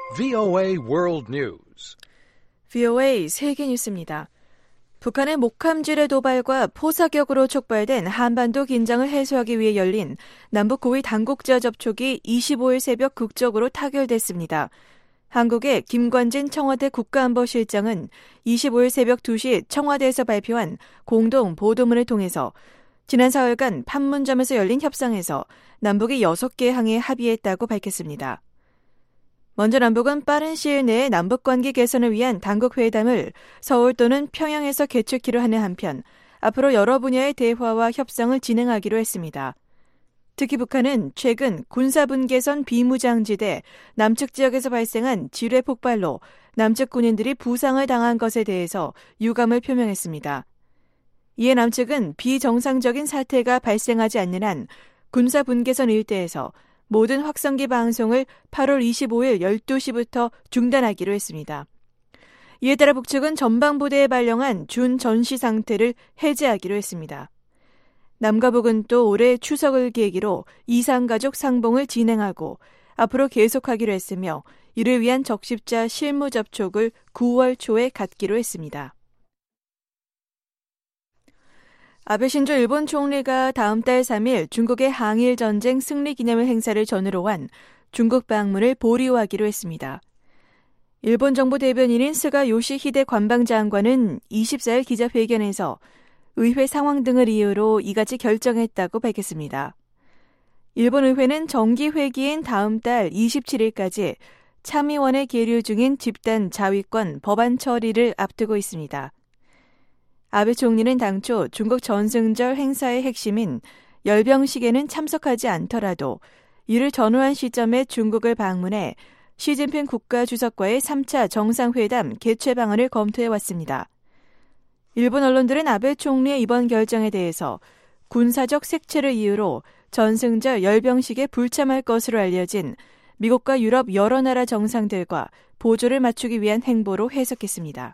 VOA World News. VOA 세계 뉴스입니다. 북한의 목함지뢰 도발과 포사격으로 촉발된 한반도 긴장을 해소하기 위해 열린 남북 고위 당국자 접촉이 25일 새벽 극적으로 타결됐습니다. 한국의 김관진 청와대 국가안보실장은 25일 새벽 2시 청와대에서 발표한 공동 보도문을 통해서 지난 4일간 판문점에서 열린 협상에서 남북이 6개 항에 합의했다고 밝혔습니다. 먼저 남북은 빠른 시일 내에 남북관계 개선을 위한 당국회담을 서울 또는 평양에서 개최키로 하는 한편 앞으로 여러 분야의 대화와 협상을 진행하기로 했습니다. 특히 북한은 최근 군사분계선 비무장지대 남측 지역에서 발생한 지뢰 폭발로 남측 군인들이 부상을 당한 것에 대해서 유감을 표명했습니다. 이에 남측은 비정상적인 사태가 발생하지 않는 한 군사분계선 일대에서 모든 확성기 방송을 8월 25일 12시부터 중단하기로 했습니다. 이에 따라 북측은 전방부대에 발령한 준전시 상태를 해제하기로 했습니다. 남과 북은 또 올해 추석을 계기로 이산가족 상봉을 진행하고 앞으로 계속하기로 했으며 이를 위한 적십자 실무 접촉을 9월 초에 갖기로 했습니다. 아베 신조 일본 총리가 다음 달 3일 중국의 항일전쟁 승리기념일 행사를 전후로 한 중국 방문을 보류하기로 했습니다. 일본 정부 대변인인 스가 요시히데 관방장관은 24일 기자회견에서 의회 상황 등을 이유로 이같이 결정했다고 밝혔습니다. 일본 의회는 정기회기인 다음 달 27일까지 참의원에 계류 중인 집단 자위권 법안 처리를 앞두고 있습니다. 아베 총리는 당초 중국 전승절 행사의 핵심인 열병식에는 참석하지 않더라도 이를 전후한 시점에 중국을 방문해 시진핑 국가주석과의 3차 정상회담 개최 방안을 검토해왔습니다. 일본 언론들은 아베 총리의 이번 결정에 대해서 군사적 색채를 이유로 전승절 열병식에 불참할 것으로 알려진 미국과 유럽 여러 나라 정상들과 보조를 맞추기 위한 행보로 해석했습니다.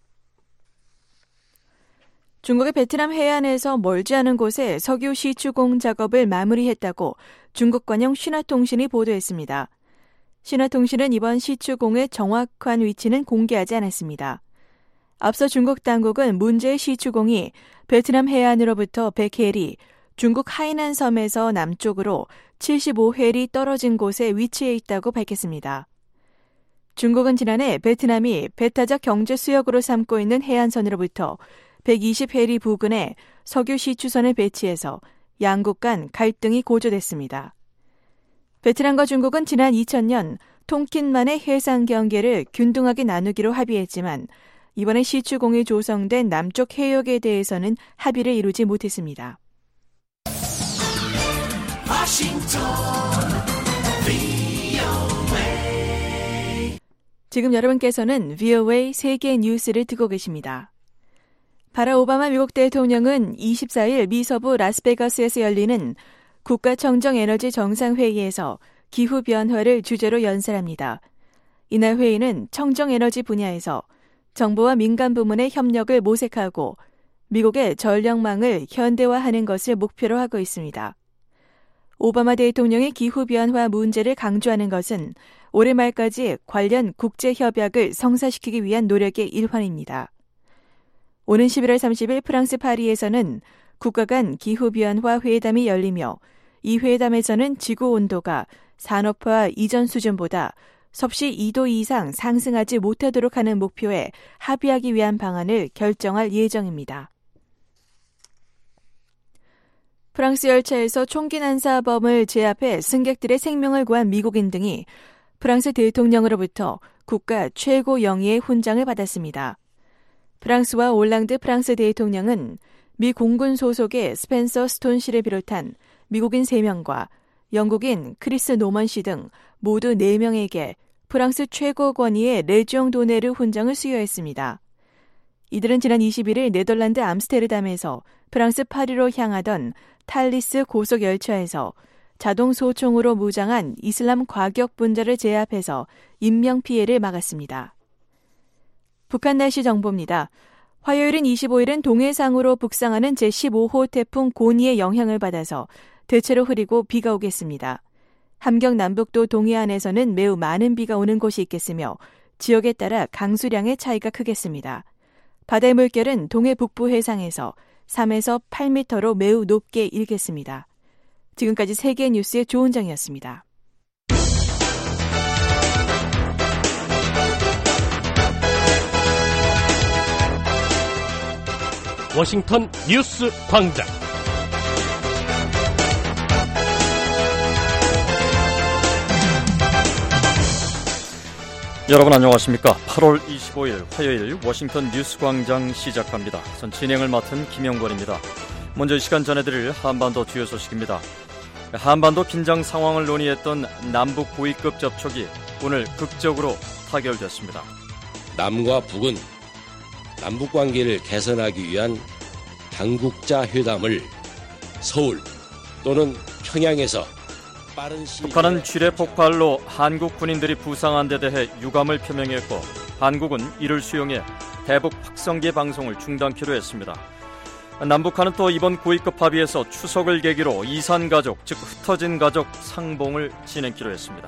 중국의 베트남 해안에서 멀지 않은 곳에 석유 시추공 작업을 마무리했다고 중국 관영 신화통신이 보도했습니다. 신화통신은 이번 시추공의 정확한 위치는 공개하지 않았습니다. 앞서 중국 당국은 문제의 시추공이 베트남 해안으로부터 100해리, 중국 하이난 섬에서 남쪽으로 75해리 떨어진 곳에 위치해 있다고 밝혔습니다. 중국은 지난해 베트남이 배타적 경제 수역으로 삼고 있는 해안선으로부터 120해리 부근에 석유 시추선을 배치해서 양국 간 갈등이 고조됐습니다. 베트남과 중국은 지난 2000년 tonkin만의 해상 경계를 균등하게 나누기로 합의했지만 이번에 시추공이 조성된 남쪽 해역에 대해서는 합의를 이루지 못했습니다. 지금 여러분께서는 VOA 세계 뉴스를 듣고 계십니다. 바락 오바마 미국 대통령은 24일 미 서부 라스베가스에서 열리는 국가청정에너지 정상회의에서 기후변화를 주제로 연설합니다. 이날 회의는 청정에너지 분야에서 정부와 민간 부문의 협력을 모색하고 미국의 전력망을 현대화하는 것을 목표로 하고 있습니다. 오바마 대통령의 기후변화 문제를 강조하는 것은 올해 말까지 관련 국제협약을 성사시키기 위한 노력의 일환입니다. 오는 11월 30일 프랑스 파리에서는 국가 간 기후변화 회담이 열리며 이 회담에서는 지구 온도가 산업화 이전 수준보다 섭씨 2도 이상 상승하지 못하도록 하는 목표에 합의하기 위한 방안을 결정할 예정입니다. 프랑스 열차에서 총기 난사범을 제압해 승객들의 생명을 구한 미국인 등이 프랑스 대통령으로부터 국가 최고 영예의 훈장을 받았습니다. 프랑스와 올랑드 프랑스 대통령은 미 공군 소속의 스펜서 스톤 씨를 비롯한 미국인 3명과 영국인 크리스 노먼 씨 등 모두 4명에게 프랑스 최고 권위의 레지옹 도네르 훈장을 수여했습니다. 이들은 지난 21일 네덜란드 암스테르담에서 프랑스 파리로 향하던 탈리스 고속 열차에서 자동 소총으로 무장한 이슬람 과격 분자를 제압해서 인명피해를 막았습니다. 북한 날씨 정보입니다. 화요일인 25일은 동해상으로 북상하는 제15호 태풍 고니의 영향을 받아서 대체로 흐리고 비가 오겠습니다. 함경 남북도 동해안에서는 매우 많은 비가 오는 곳이 있겠으며 지역에 따라 강수량의 차이가 크겠습니다. 바다의 물결은 동해 북부 해상에서 3에서 8m로 매우 높게 일겠습니다. 지금까지 세계 뉴스의 조은정이었습니다. 워싱턴 뉴스 광장. 여러분 안녕하십니까? 8월 25일 화요일 워싱턴 뉴스 광장 시작합니다. 전 진행을 맡은 김영권입니다. 먼저 이 시간 전해드릴 한반도 주요 소식입니다. 한반도 긴장 상황을 논의했던 남북 고위급 접촉이 오늘 극적으로 타결됐습니다. 남과 북은 남북관계를 개선하기 위한 당국자 회담을 서울 또는 평양에서 빠른 시일 북한은 지뢰 폭발로 한국 군인들이 부상한 데 대해 유감을 표명했고 한국은 이를 수용해 대북 확성기 방송을 중단키로 했습니다. 남북한은 또 이번 고위급 합의에서 추석을 계기로 이산가족, 즉 흩어진 가족 상봉을 진행키로 했습니다.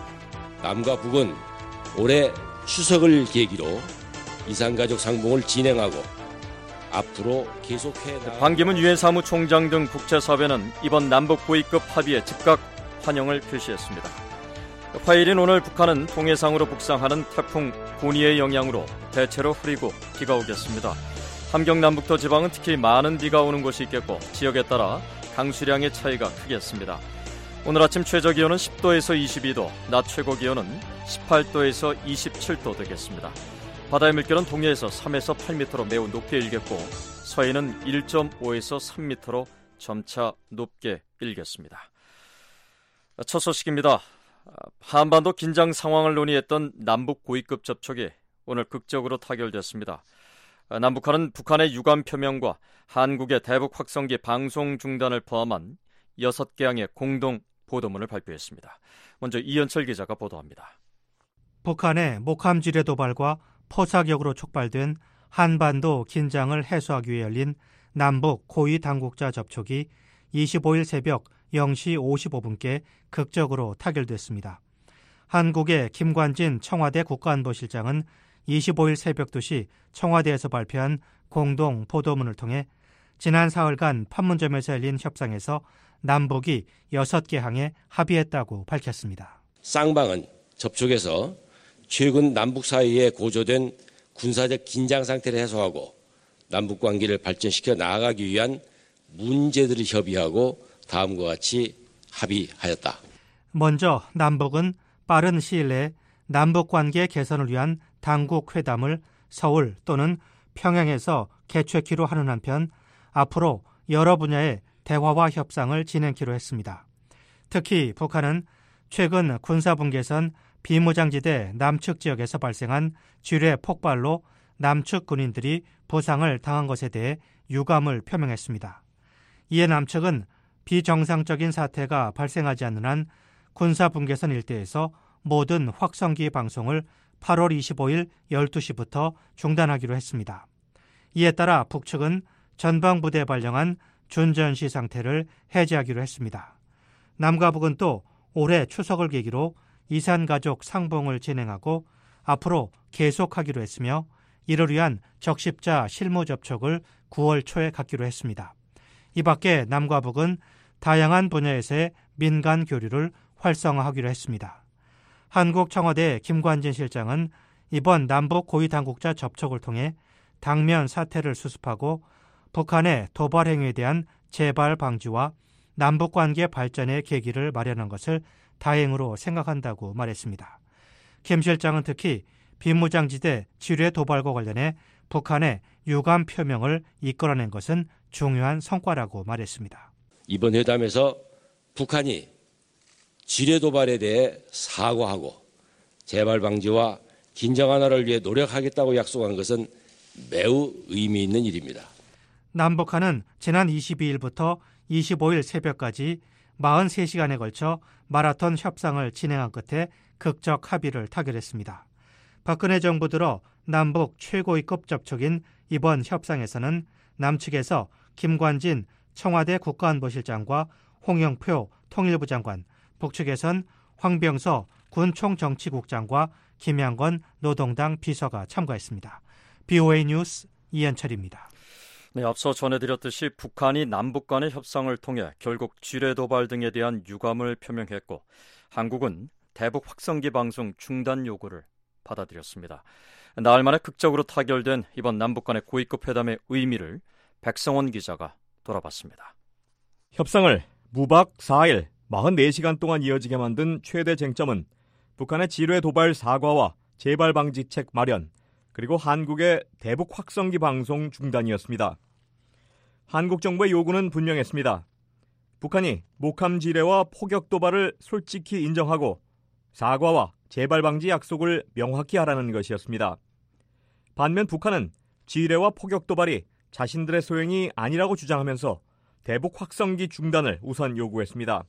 남과 북은 올해 추석을 계기로 이산가족 상봉을 진행하고 앞으로 계속해 반기문 유엔 사무총장 등 국제사회는 이번 남북 고위급 합의에 즉각 환영을 표시했습니다. 화요일인 오늘 북한은 동해상으로 북상하는 태풍 고니의 영향으로 대체로 흐리고 비가 오겠습니다. 함경 남북도 지방은 특히 많은 비가 오는 곳이 있겠고 지역에 따라 강수량의 차이가 크겠습니다. 오늘 아침 최저기온은 10도에서 22도, 낮 최고기온은 18도에서 27도 되겠습니다. 바다의 물결은 동해에서 3에서 8m로 매우 높게 일겠고 서해는 1.5에서 3m로 점차 높게 일겠습니다. 첫 소식입니다. 한반도 긴장 상황을 논의했던 남북 고위급 접촉이 오늘 극적으로 타결됐습니다. 남북한은 북한의 유감 표명과 한국의 대북 확성기 방송 중단을 포함한 6개항의 공동 보도문을 발표했습니다. 먼저 이현철 기자가 보도합니다. 북한의 목함 지뢰 도발과 포사격으로 촉발된 한반도 긴장을 해소하기 위해 열린 남북 고위 당국자 접촉이 25일 새벽 0시 55분께 극적으로 타결됐습니다. 한국의 김관진 청와대 국가안보실장은 25일 새벽 2시 청와대에서 발표한 공동 보도문을 통해 지난 사흘간 판문점에서 열린 협상에서 남북이 6개 항에 합의했다고 밝혔습니다. 쌍방은 접촉에서 최근 남북 사이에 고조된 군사적 긴장 상태를 해소하고 남북 관계를 발전시켜 나아가기 위한 문제들을 협의하고 다음과 같이 합의하였다. 먼저 남북은 빠른 시일 내에 남북 관계 개선을 위한 당국 회담을 서울 또는 평양에서 개최키로 하는 한편 앞으로 여러 분야의 대화와 협상을 진행키로 했습니다. 특히 북한은 최근 군사분계선 비무장지대 남측 지역에서 발생한 지뢰 폭발로 남측 군인들이 부상을 당한 것에 대해 유감을 표명했습니다. 이에 남측은 비정상적인 사태가 발생하지 않는 한 군사분계선 일대에서 모든 확성기 방송을 8월 25일 12시부터 중단하기로 했습니다. 이에 따라 북측은 전방부대에 발령한 준전시 상태를 해제하기로 했습니다. 남과 북은 또 올해 추석을 계기로 이산가족 상봉을 진행하고 앞으로 계속하기로 했으며 이를 위한 적십자 실무 접촉을 9월 초에 갖기로 했습니다. 이 밖에 남과 북은 다양한 분야에서의 민간 교류를 활성화하기로 했습니다. 한국 청와대 김관진 실장은 이번 남북 고위당국자 접촉을 통해 당면 사태를 수습하고 북한의 도발 행위에 대한 재발 방지와 남북관계 발전의 계기를 마련한 것을 다행으로 생각한다고 말했습니다. 김 실장은 특히 비무장지대 지뢰 도발과 관련해 북한의 유감 표명을 이끌어낸 것은 중요한 성과라고 말했습니다. 이번 회담에서 북한이 지뢰 도발에 대해 사과하고 재발 방지와 긴장 완화를 위해 노력하겠다고 약속한 것은 매우 의미 있는 일입니다. 남북한은 지난 22일부터 25일 새벽까지 43시간에 걸쳐 마라톤 협상을 진행한 끝에 극적 합의를 타결했습니다. 박근혜 정부 들어 남북 최고위급 접촉인 이번 협상에서는 남측에서 김관진 청와대 국가안보실장과 홍영표 통일부 장관, 북측에선 황병서 군 총정치국장과 김양건 노동당 비서가 참가했습니다. BOA 뉴스 이현철입니다. 네, 앞서 전해드렸듯이 북한이 남북 간의 협상을 통해 결국 지뢰 도발 등에 대한 유감을 표명했고 한국은 대북 확성기 방송 중단 요구를 받아들였습니다. 나흘 만에 극적으로 타결된 이번 남북 간의 고위급 회담의 의미를 백성원 기자가 돌아봤습니다. 협상을 무박 4일 44시간 동안 이어지게 만든 최대 쟁점은 북한의 지뢰 도발 사과와 재발 방지책 마련, 그리고 한국의 대북 확성기 방송 중단이었습니다. 한국 정부의 요구는 분명했습니다. 북한이 목함 지뢰와 포격 도발을 솔직히 인정하고 사과와 재발 방지 약속을 명확히 하라는 것이었습니다. 반면 북한은 지뢰와 포격 도발이 자신들의 소행이 아니라고 주장하면서 대북 확성기 중단을 우선 요구했습니다.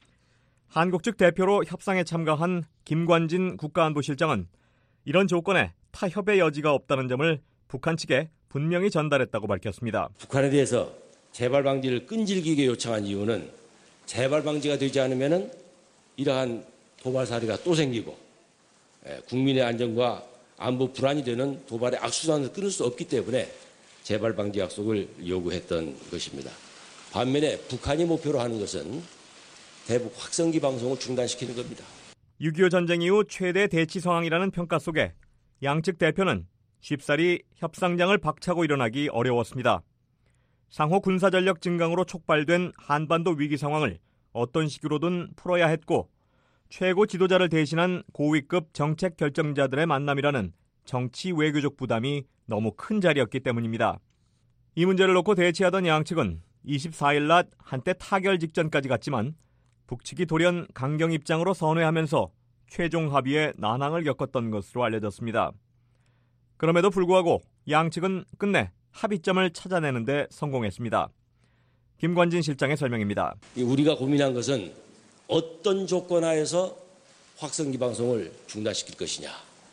한국 측 대표로 협상에 참가한 김관진 국가안보실장은 이런 조건에 타협의 여지가 없다는 점을 북한 측에 분명히 전달했다고 밝혔습니다. 북한에 대해서 재발 방지를 끈질기게 요청한 이유는 재발 방지가 되지 않으면 이러한 도발 사례가 또 생기고 국민의 안전과 안보 불안이 되는 도발의 악순환을 끊을 수 없기 때문에 재발 방지 약속을 요구했던 것입니다. 반면에 북한이 목표로 하는 것은 대북 확성기 방송을 중단시키는 겁니다. 6.25 전쟁 이후 최대 대치 상황이라는 평가 속에 양측 대표는 쉽사리 협상장을 박차고 일어나기 어려웠습니다. 상호 군사전력 증강으로 촉발된 한반도 위기 상황을 어떤 식으로든 풀어야 했고 최고 지도자를 대신한 고위급 정책 결정자들의 만남이라는 정치 외교적 부담이 너무 큰 자리였기 때문입니다. 이 문제를 놓고 대치하던 양측은 24일 낮 한때 타결 직전까지 갔지만 북측이 돌연 강경 입장으로 선회하면서 최종 합의에 난항을 겪었던 것으로 알려졌습니다. 그럼에도 불구하고 양측은 끝내 합의점을 찾아내는 데 성공했습니다. 김관진 실장의 설명입니다. 우리가 고민한 것은 어떤 조건 하에서 확성기 방송을 중단시킬 것이냐.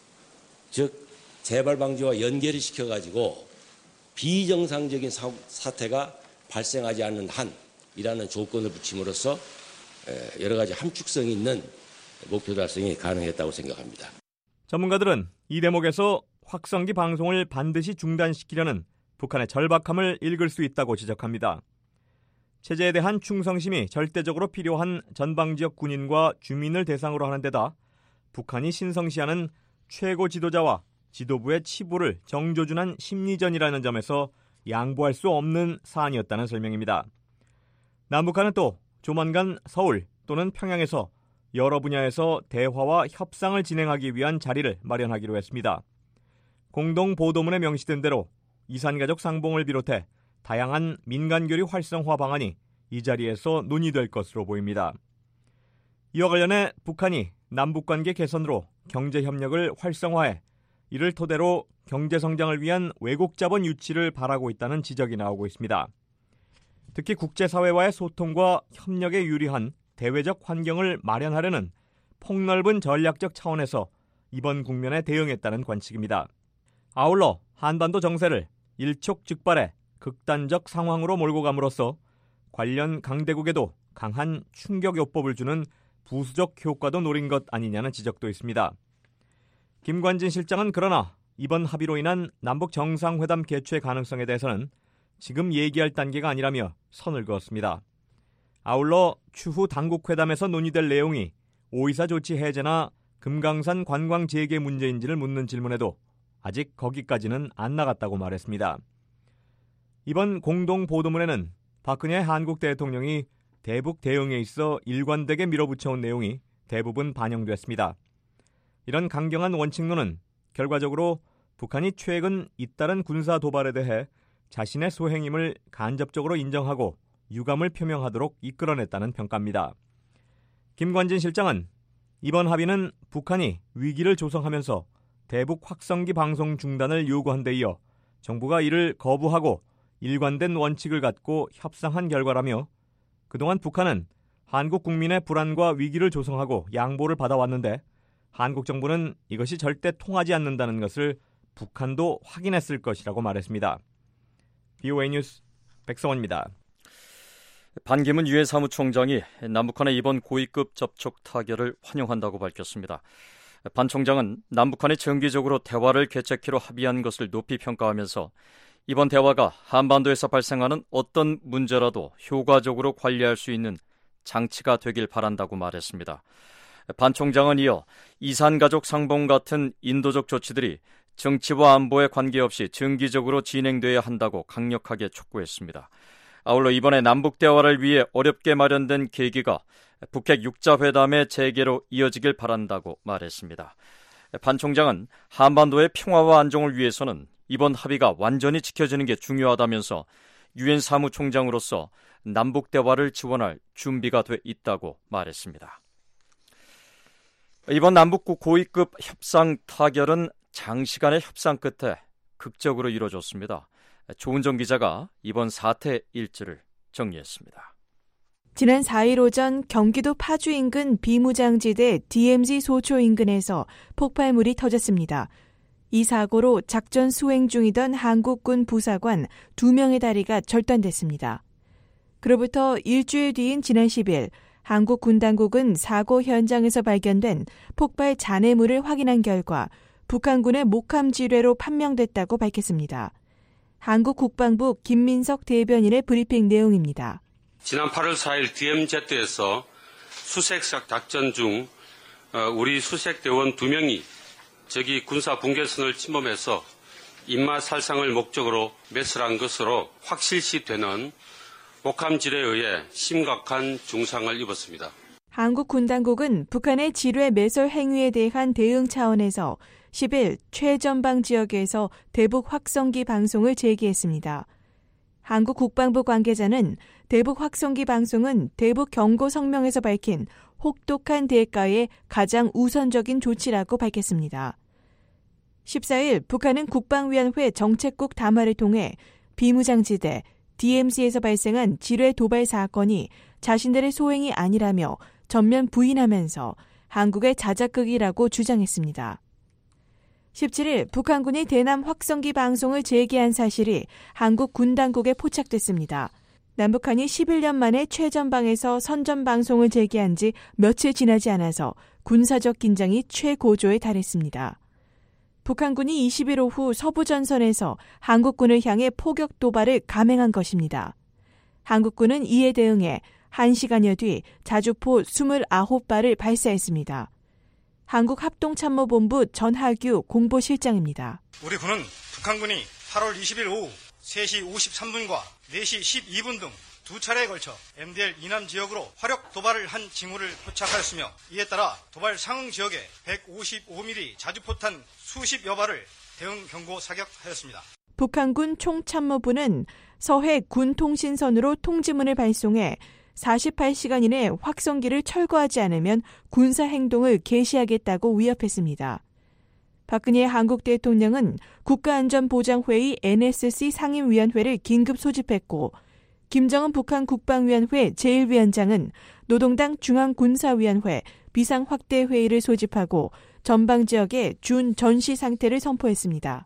즉 재발 방지와 연계를 시켜가지고 비정상적인 사태가 발생하지 않는 한이라는 조건을 붙임으로써 여러 가지 함축성이 있는 목표 달성이 가능했다고 생각합니다. 전문가들은 이 대목에서 확성기 방송을 반드시 중단시키려는 북한의 절박함을 읽을 수 있다고 지적합니다. 체제에 대한 충성심이 절대적으로 필요한 전방지역 군인과 주민을 대상으로 하는 데다 북한이 신성시하는 최고 지도자와 지도부의 치부를 정조준한 심리전이라는 점에서 양보할 수 없는 사안이었다는 설명입니다. 남북한은 또 조만간 서울 또는 평양에서 여러 분야에서 대화와 협상을 진행하기 위한 자리를 마련하기로 했습니다. 공동보도문에 명시된 대로 이산가족 상봉을 비롯해 다양한 민간교류 활성화 방안이 이 자리에서 논의될 것으로 보입니다. 이와 관련해 북한이 남북관계 개선으로 경제협력을 활성화해 이를 토대로 경제성장을 위한 외국자본 유치를 바라고 있다는 지적이 나오고 있습니다. 특히 국제사회와의 소통과 협력에 유리한 대외적 환경을 마련하려는 폭넓은 전략적 차원에서 이번 국면에 대응했다는 관측입니다. 아울러 한반도 정세를 일촉즉발의 극단적 상황으로 몰고 감으로써 관련 강대국에도 강한 충격요법을 주는 부수적 효과도 노린 것 아니냐는 지적도 있습니다. 김관진 실장은 그러나 이번 합의로 인한 남북 정상회담 개최 가능성에 대해서는 지금 얘기할 단계가 아니라며 선을 그었습니다. 아울러 추후 당국회담에서 논의될 내용이 5.24 조치 해제나 금강산 관광 재개 문제인지를 묻는 질문에도 아직 거기까지는 안 나갔다고 말했습니다. 이번 공동보도문에는 박근혜 한국 대통령이 대북 대응에 있어 일관되게 밀어붙여온 내용이 대부분 반영됐습니다. 이런 강경한 원칙론은 결과적으로 북한이 최근 잇따른 군사 도발에 대해 자신의 소행임을 간접적으로 인정하고 유감을 표명하도록 이끌어냈다는 평가입니다. 김관진 실장은 이번 합의는 북한이 위기를 조성하면서 대북 확성기 방송 중단을 요구한 데 이어 정부가 이를 거부하고 일관된 원칙을 갖고 협상한 결과라며 그동안 북한은 한국 국민의 불안과 위기를 조성하고 양보를 받아왔는데 한국 정부는 이것이 절대 통하지 않는다는 것을 북한도 확인했을 것이라고 말했습니다. BOA 뉴스 백성원입니다. 반기문 유엔 사무총장이 남북한의 이번 고위급 접촉 타결을 환영한다고 밝혔습니다. 반 총장은 남북한이 정기적으로 대화를 개최키로 합의한 것을 높이 평가하면서 이번 대화가 한반도에서 발생하는 어떤 문제라도 효과적으로 관리할 수 있는 장치가 되길 바란다고 말했습니다. 반 총장은 이어 이산가족 상봉 같은 인도적 조치들이 정치와 안보에 관계없이 정기적으로 진행돼야 한다고 강력하게 촉구했습니다. 아울러 이번에 남북대화를 위해 어렵게 마련된 계기가 북핵 6자회담의 재개로 이어지길 바란다고 말했습니다. 반 총장은 한반도의 평화와 안정을 위해서는 이번 합의가 완전히 지켜지는 게 중요하다면서 유엔 사무총장으로서 남북대화를 지원할 준비가 돼 있다고 말했습니다. 이번 남북 고위급 협상 타결은 장시간의 협상 끝에 극적으로 이루어졌습니다. 조은정 기자가 이번 사태 일지를 정리했습니다. 지난 4일 오전 경기도 파주 인근 비무장지대 DMZ 소초 인근에서 폭발물이 터졌습니다. 이 사고로 작전 수행 중이던 한국군 부사관 2명의 다리가 절단됐습니다. 그로부터 일주일 뒤인 지난 10일 한국 군 당국은 사고 현장에서 발견된 폭발 잔해물을 확인한 결과 북한군의 목함 지뢰로 판명됐다고 밝혔습니다. 한국 국방부 김민석 대변인의 브리핑 내용입니다. 지난 8월 4일 DMZ에서 수색사 작전 중 우리 수색대원 2명이 적이 군사 분계선을 침범해서 인마 살상을 목적으로 매설한 것으로 확실시되는 목함 지뢰에 의해 심각한 중상을 입었습니다. 한국 군 당국은 북한의 지뢰 매설 행위에 대한 대응 차원에서 10일 최전방 지역에서 대북 확성기 방송을 재개했습니다. 한국 국방부 관계자는 대북 확성기 방송은 대북 경고 성명에서 밝힌 혹독한 대가의 가장 우선적인 조치라고 밝혔습니다. 14일 북한은 국방위원회 정책국 담화를 통해 비무장지대 DMZ에서 발생한 지뢰 도발 사건이 자신들의 소행이 아니라며 전면 부인하면서 한국의 자작극이라고 주장했습니다. 17일 북한군이 대남 확성기 방송을 재개한 사실이 한국 군 당국에 포착됐습니다. 남북한이 11년 만에 최전방에서 선전 방송을 재개한 지 며칠 지나지 않아서 군사적 긴장이 최고조에 달했습니다. 북한군이 20일 오후 서부전선에서 한국군을 향해 포격 도발을 감행한 것입니다. 한국군은 이에 대응해 1시간여 뒤 자주포 29발을 발사했습니다. 한국합동참모본부 전하규 공보실장입니다. 우리 군은 북한군이 8월 20일 오후 3시 53분과 4시 12분 등 두 차례에 걸쳐 MDL 이남 지역으로 화력 도발을 한 징후를 포착하였으며 이에 따라 도발 상응 지역에 155mm 자주포탄 수십여 발을 대응 경고 사격하였습니다. 북한군 총참모부는 서해 군통신선으로 통지문을 발송해 48시간 이내 확성기를 철거하지 않으면 군사행동을 개시하겠다고 위협했습니다. 박근혜 한국 대통령은 국가안전보장회의 NSC 상임위원회를 긴급 소집했고 김정은 북한 국방위원회 제1위원장은 노동당 중앙군사위원회 비상확대회의를 소집하고 전방지역에 준 전시 상태를 선포했습니다.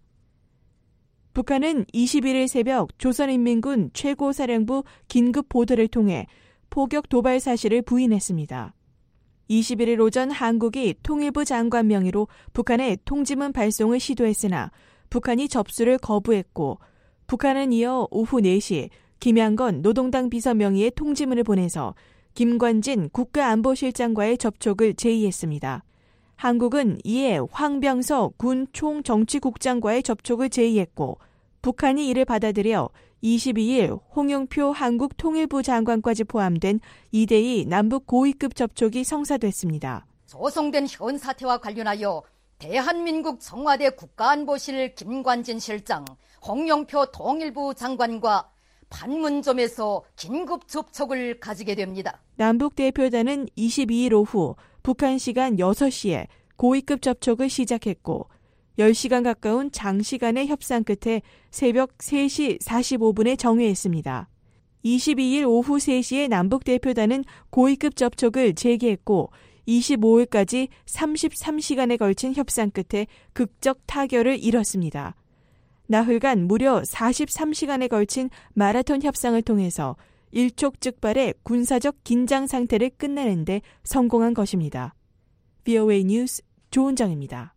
북한은 21일 새벽 조선인민군 최고사령부 긴급 보도를 통해 포격 도발 사실을 부인했습니다. 21일 오전 한국이 통일부 장관 명의로 북한에 통지문 발송을 시도했으나 북한이 접수를 거부했고 북한은 이어 오후 4시 김양건 노동당 비서 명의의 통지문을 보내서 김관진 국가안보실장과의 접촉을 제의했습니다. 한국은 이에 황병서 군 총정치국장과의 접촉을 제의했고 북한이 이를 받아들여 22일 홍영표 한국 통일부 장관까지 포함된 2대2 남북 고위급 접촉이 성사됐습니다. 조성된 현 사태와 관련하여 대한민국 청와대 국가안보실 김관진 실장, 홍영표 통일부 장관과 판문점에서 긴급 접촉을 가지게 됩니다. 남북 대표단은 22일 오후 북한 시간 6시에 고위급 접촉을 시작했고 10시간 가까운 장시간의 협상 끝에 새벽 3시 45분에 정회했습니다. 22일 오후 3시에 남북 대표단은 고위급 접촉을 재개했고 25일까지 33시간에 걸친 협상 끝에 극적 타결을 이뤘습니다. 나흘간 무려 43시간에 걸친 마라톤 협상을 통해서 일촉즉발의 군사적 긴장 상태를 끝내는 데 성공한 것입니다. VOA 뉴스 조은정입니다.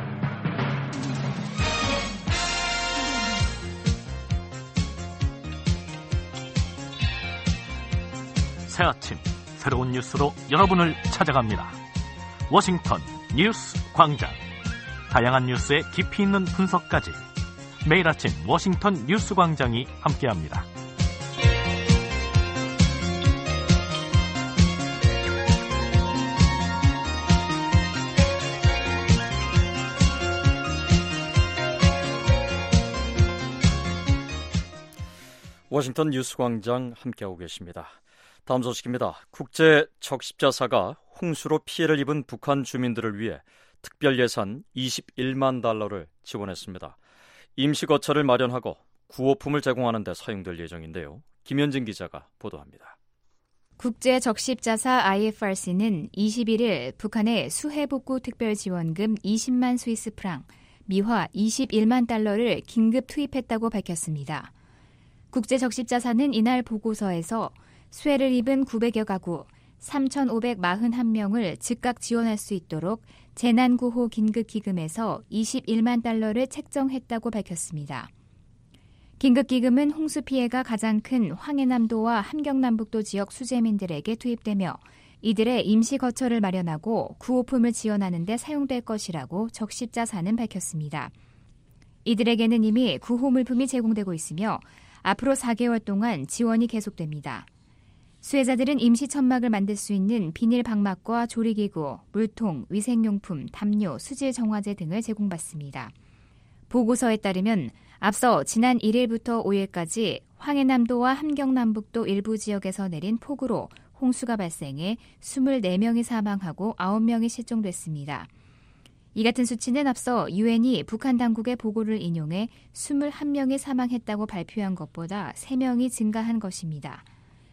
새 아침 새로운 뉴스로 여러분을 찾아갑니다. 워싱턴 뉴스 광장. 다양한 뉴스의 깊이 있는 분석까지 매일 아침 워싱턴 뉴스 광장이 함께합니다. 워싱턴 뉴스광장 함께하고 계십니다. 다음 소식입니다. 국제 적십자사가 홍수로 피해를 입은 북한 주민들을 위해 특별 예산 21만 달러를 지원했습니다. 임시거처를 마련하고 구호품을 제공하는 데 사용될 예정인데요. 김현진 기자가 보도합니다. 국제 적십자사 IFRC는 21일 북한의 수해복구 특별지원금 20만 스위스 프랑, 미화 21만 달러를 긴급 투입했다고 밝혔습니다. 국제 적십자사는 이날 보고서에서 수해를 입은 900여 가구 3,541명을 즉각 지원할 수 있도록 재난구호 긴급기금에서 21만 달러를 책정했다고 밝혔습니다. 긴급기금은 홍수 피해가 가장 큰 황해남도와 함경남북도 지역 수재민들에게 투입되며 이들의 임시거처를 마련하고 구호품을 지원하는 데 사용될 것이라고 적십자사는 밝혔습니다. 이들에게는 이미 구호물품이 제공되고 있으며 앞으로 4개월 동안 지원이 계속됩니다. 수혜자들은 임시 천막을 만들 수 있는 비닐 방막과 조리기구, 물통, 위생용품, 담요, 수질 정화제 등을 제공받습니다. 보고서에 따르면 앞서 지난 1일부터 5일까지 황해남도와 함경남북도 일부 지역에서 내린 폭우로 홍수가 발생해 24명이 사망하고 9명이 실종됐습니다. 이 같은 수치는 앞서 유엔이 북한 당국의 보고를 인용해 21명이 사망했다고 발표한 것보다 3명이 증가한 것입니다.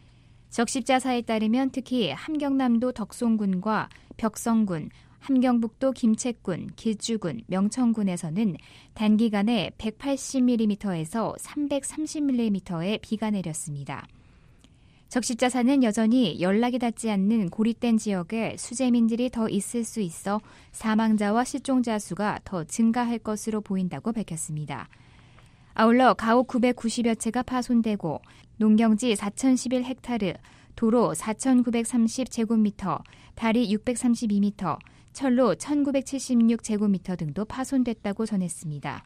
적십자사에 따르면 특히 함경남도 덕송군과 벽성군, 함경북도 김책군, 길주군, 명천군에서는 단기간에 180mm에서 330mm의 비가 내렸습니다. 적십자사는 여전히 연락이 닿지 않는 고립된 지역에 수재민들이 더 있을 수 있어 사망자와 실종자 수가 더 증가할 것으로 보인다고 밝혔습니다. 아울러 가옥 990여 채가 파손되고 농경지 4,011헥타르, 도로 4,930제곱미터, 다리 632m, 철로 1,976제곱미터 등도 파손됐다고 전했습니다.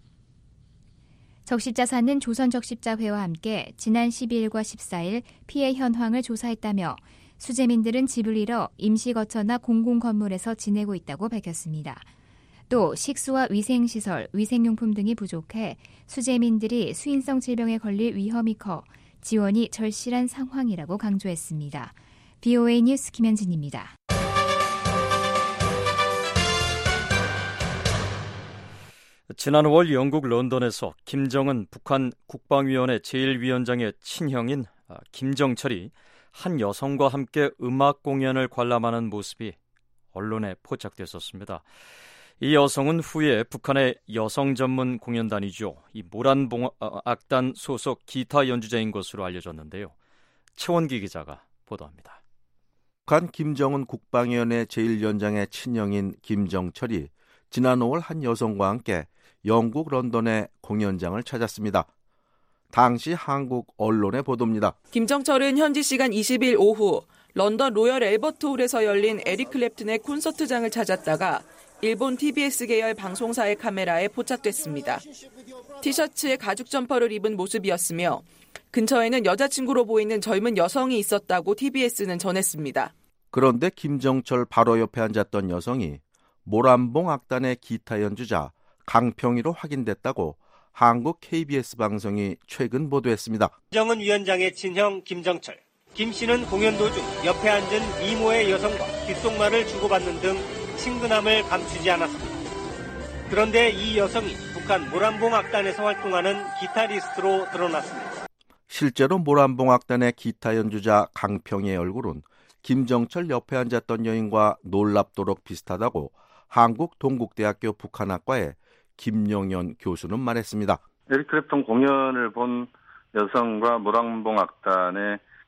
적십자사는 조선적십자회와 함께 지난 12일과 14일 피해 현황을 조사했다며 수재민들은 집을 잃어 임시거처나 공공건물에서 지내고 있다고 밝혔습니다. 또 식수와 위생시설, 위생용품 등이 부족해 수재민들이 수인성 질병에 걸릴 위험이 커 지원이 절실한 상황이라고 강조했습니다. VOA 뉴스 김현진입니다. 지난 5월 영국 런던에서 김정은 북한 국방위원회 제1위원장의 친형인 김정철이 한 여성과 함께 음악 공연을 관람하는 모습이 언론에 포착됐었습니다. 이 여성은 후에 북한의 여성 전문 공연단이죠. 이 모란봉악단 소속 기타 연주자인 것으로 알려졌는데요. 최원기 기자가 보도합니다. 북한 김정은 국방위원회 제1위원장의 친형인 김정철이 지난 5월 한 여성과 함께 영국 런던의 공연장을 찾았습니다. 당시 한국 언론의 보도입니다. 김정철은 현지 시간 20일 오후 런던 로열 앨버트 홀에서 열린 에릭 클랩튼의 콘서트장을 찾았다가 일본 TBS 계열 방송사의 카메라에 포착됐습니다. 티셔츠에 가죽 점퍼를 입은 모습이었으며 근처에는 여자친구로 보이는 젊은 여성이 있었다고 TBS는 전했습니다. 그런데 김정철 바로 옆에 앉았던 여성이 모란봉 악단의 기타 연주자 강평희로 확인됐다고 한국 KBS 방송이 최근 보도했습니다. 김정은 위원장의 친형 김정철. 김 씨는 공연 도중 옆에 앉은 미모의 여성과 귓속말을 주고받는 등 친근함을 감추지 않았습니다. 그런데 이 여성이 북한 모란봉 악단에서 활동하는 기타리스트로 드러났습니다. 실제로 모란봉 악단의 기타 연주자 강평희의 얼굴은 김정철 옆에 앉았던 여인과 놀랍도록 비슷하다고 한국 동국대학교 북한학과의 김용현 교수는 말했습니다. 에릭 클랩튼 공연을 본 여성과 모란봉 악단의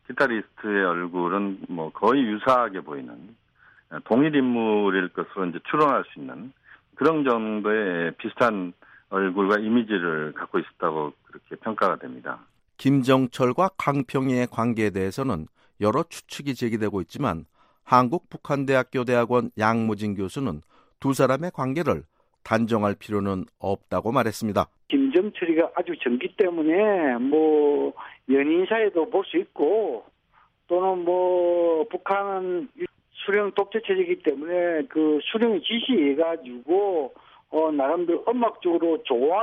기타리스트의 얼굴은 뭐 거의 유사하게 보이는 동일 인물일 것으로 이제 추론할 수 있는 그런 정도의 비슷한 얼굴과 이미지를 갖고 있었다고 그렇게 평가가 됩니다. 김정철과 강평희의 관계에 대해서는 여러 추측이 제기되고 있지만 한국북한대학교 대학원 양무진 교수는 두 사람의 관계를 단정할 필요는 없다고 말했습니다. 김정철이가 아주 젊기 때문에 뭐 연인 사이도 볼 수 있고 또는 뭐 북한은 수령 독재 체제이기 때문에 그 수령이 지시해가지고 나름대로 음악적으로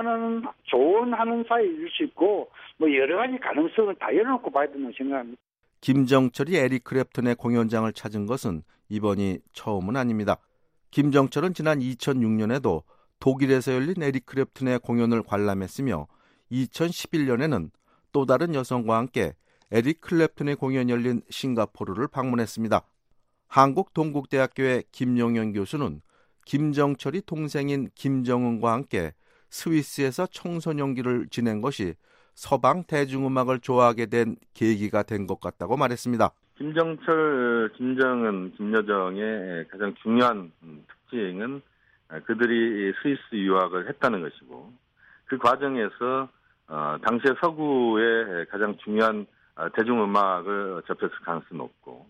조언하는 사이일 수 있고 뭐 여러 가지 가능성을 다 열어놓고 봐야 된다고 생각합니다. 김정철이 에릭 클랩튼의 공연장을 찾은 것은 이번이 처음은 아닙니다. 김정철은 지난 2006년에도 독일에서 열린 에릭 클랩튼의 공연을 관람했으며 2011년에는 또 다른 여성과 함께 에릭 클랩튼의 공연이 열린 싱가포르를 방문했습니다. 한국동국대학교의 김용현 교수는 김정철이 동생인 김정은과 함께 스위스에서 청소년기를 지낸 것이 서방 대중음악을 좋아하게 된 계기가 된 것 같다고 말했습니다. 김정철, 김정은, 김여정의 가장 중요한 특징은 그들이 스위스 유학을 했다는 것이고 그 과정에서 당시의 서구의 가장 중요한 대중음악을 접했을 가능성이 높고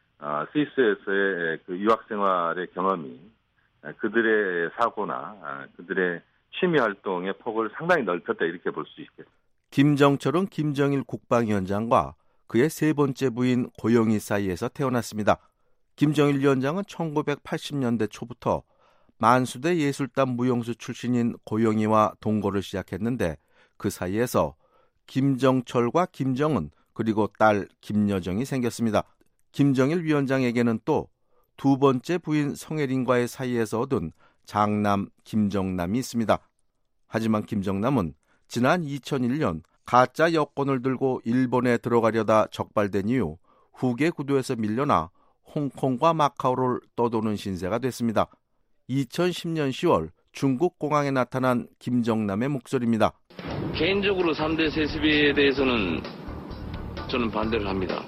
스위스에서의 그 유학 생활의 경험이 그들의 사고나 그들의 취미 활동의 폭을 상당히 넓혔다 이렇게 볼 수 있겠습니다. 김정철은 김정일 국방위원장과 그의 세 번째 부인 고영희 사이에서 태어났습니다. 김정일 위원장은 1980년대 초부터 만수대 예술단 무용수 출신인 고영희와 동거를 시작했는데 그 사이에서 김정철과 김정은 그리고 딸 김여정이 생겼습니다. 김정일 위원장에게는 또 두 번째 부인 성혜린과의 사이에서 얻은 장남 김정남이 있습니다. 하지만 김정남은 지난 2001년 가짜 여권을 들고 일본에 들어가려다 적발된 이후 후계 구도에서 밀려나 홍콩과 마카오를 떠도는 신세가 됐습니다. 2010년 10월 중국 공항에 나타난 김정남의 목소리입니다. 개인적으로 3대 세습에 대해서는 저는 반대를 합니다.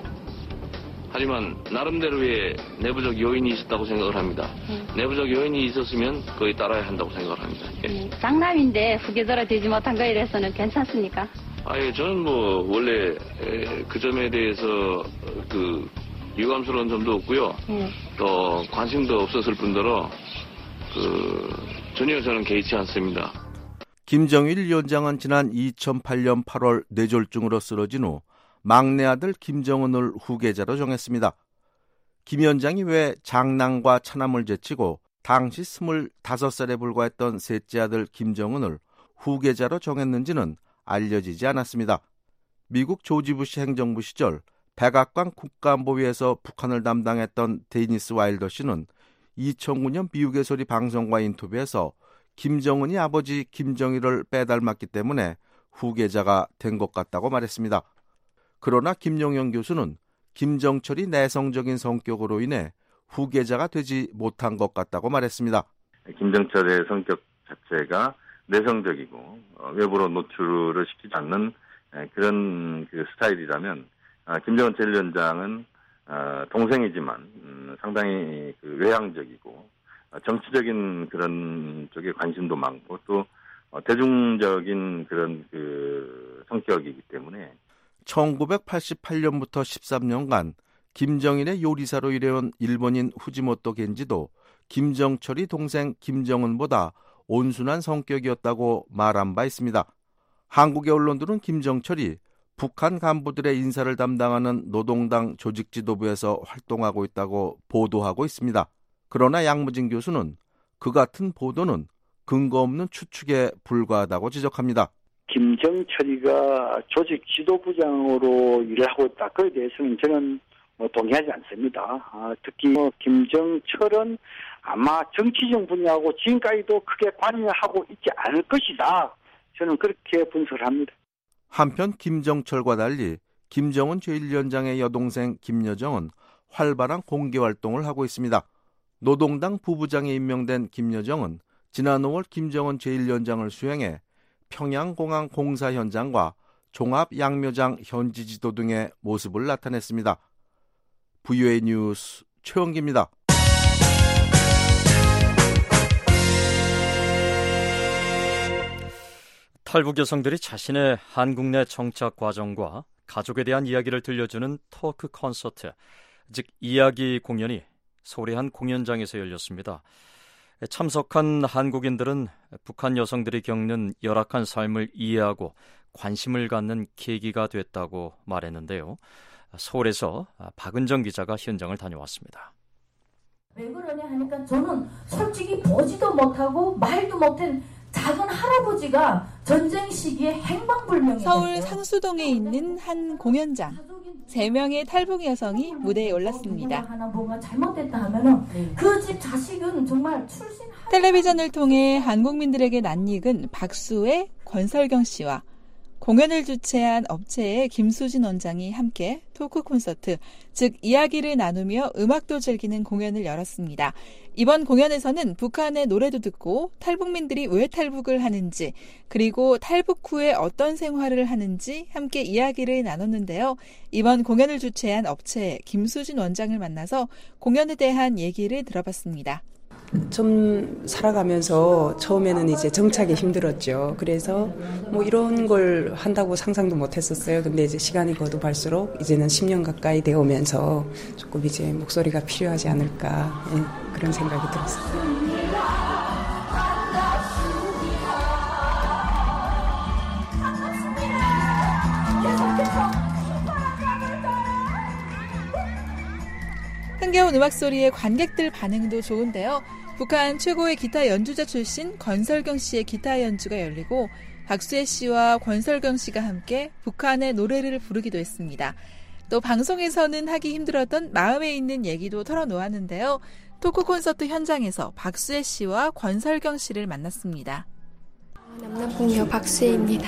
하지만 나름대로의 내부적 요인이 있었다고 생각을 합니다. 내부적 요인이 있었으면 거의 따라야 한다고 생각을 합니다. 장남인데 후계자라 되지 못한 거에 대해서는 괜찮습니까? 저는 뭐 원래 그 점에 대해서 그 유감스러운 점도 없고요. 또 관심도 없었을 뿐더러 전혀 저는 개의치 않습니다. 김정일 위원장은 지난 2008년 8월 뇌졸중으로 쓰러진 후 막내 아들 김정은을 후계자로 정했습니다. 김 위원장이 왜 장남과 차남을 제치고 당시 25살에 불과했던 셋째 아들 김정은을 후계자로 정했는지는 알려지지 않았습니다. 미국 조지 부시 행정부 시절 백악관 국가안보위에서 북한을 담당했던 데니스 와일더 씨는 2009년 미국의 소리 방송과 인터뷰에서 김정은이 아버지 김정일을 빼닮았기 때문에 후계자가 된 것 같다고 말했습니다. 그러나 김용현 교수는 김정철이 내성적인 성격으로 인해 후계자가 되지 못한 것 같다고 말했습니다. 김정철의 성격 자체가 내성적이고 외부로 노출을 시키지 않는 그런 그 스타일이라면 김정은 제1위원장은 동생이지만 상당히 그 외향적이고 정치적인 그런 쪽에 관심도 많고 또 대중적인 그런 그 성격이기 때문에 1988년부터 13년간 김정일의 요리사로 일해온 일본인 후지모토 겐지도 김정철이 동생 김정은보다 온순한 성격이었다고 말한 바 있습니다. 한국의 언론들은 김정철이 북한 간부들의 인사를 담당하는 노동당 조직 지도부에서 활동하고 있다고 보도하고 있습니다. 그러나 양무진 교수는 그 같은 보도는 근거 없는 추측에 불과하다고 지적합니다. 김정철이가 조직 지도부장으로 일을 하고 있다. 그에 대해서는 저는 동의하지 않습니다. 특히 김정철은 아마 정치적 분야하고 지금까지도 크게 관여하고 있지 않을 것이다. 저는 그렇게 분석을 합니다. 한편 김정철과 달리 김정은 제1위원장의 여동생 김여정은 활발한 공개활동을 하고 있습니다. 노동당 부부장에 임명된 김여정은 지난 5월 김정은 제1위원장을 수행해 평양공항 공사 현장과 종합양묘장 현지지도 등의 모습을 나타냈습니다. VOA 뉴스 최원기입니다. 탈북 여성들이 자신의 한국 내 정착 과정과 가족에 대한 이야기를 들려주는 토크 콘서트, 즉 이야기 공연이 서울의 한 공연장에서 열렸습니다. 참석한 한국인들은 북한 여성들이 겪는 열악한 삶을 이해하고 관심을 갖는 계기가 됐다고 말했는데요. 서울에서 박은정 기자가 현장을 다녀왔습니다. 왜 그러냐 하니까 저는 솔직히 보지도 못하고 말도 못한 작은 할아버지가 전쟁 시기에 행방불명이 서울 상수동에 있는 한 공연장. 3명의 탈북 여성이 무대에 올랐습니다. 뭔가 잘못됐다 하면은 그 집 자식은 정말 출신. 텔레비전을 통해 한국민들에게 낯익은 박수의 권설경 씨와 공연을 주최한 업체의 김수진 원장이 함께 토크 콘서트, 즉 이야기를 나누며 음악도 즐기는 공연을 열었습니다. 이번 공연에서는 북한의 노래도 듣고 탈북민들이 왜 탈북을 하는지, 그리고 탈북 후에 어떤 생활을 하는지 함께 이야기를 나눴는데요. 이번 공연을 주최한 업체의 김수진 원장을 만나서 공연에 대한 얘기를 들어봤습니다. 좀 살아가면서 처음에는 이제 정착이 힘들었죠. 그래서 뭐 이런 걸 한다고 상상도 못 했었어요. 근데 이제 시간이 거듭할수록 이제는 10년 가까이 되어 오면서 조금 이제 목소리가 필요하지 않을까, 그런 생각이 들었어요. 흥겨운 음악 소리에 관객들 반응도 좋은데요. 북한 최고의 기타 연주자 출신 권설경 씨의 기타 연주가 열리고 박수혜 씨와 권설경 씨가 함께 북한의 노래를 부르기도 했습니다. 또 방송에서는 하기 힘들었던 마음에 있는 얘기도 털어놓았는데요. 토크 콘서트 현장에서 박수혜 씨와 권설경 씨를 만났습니다. 남남북녀 박수혜입니다.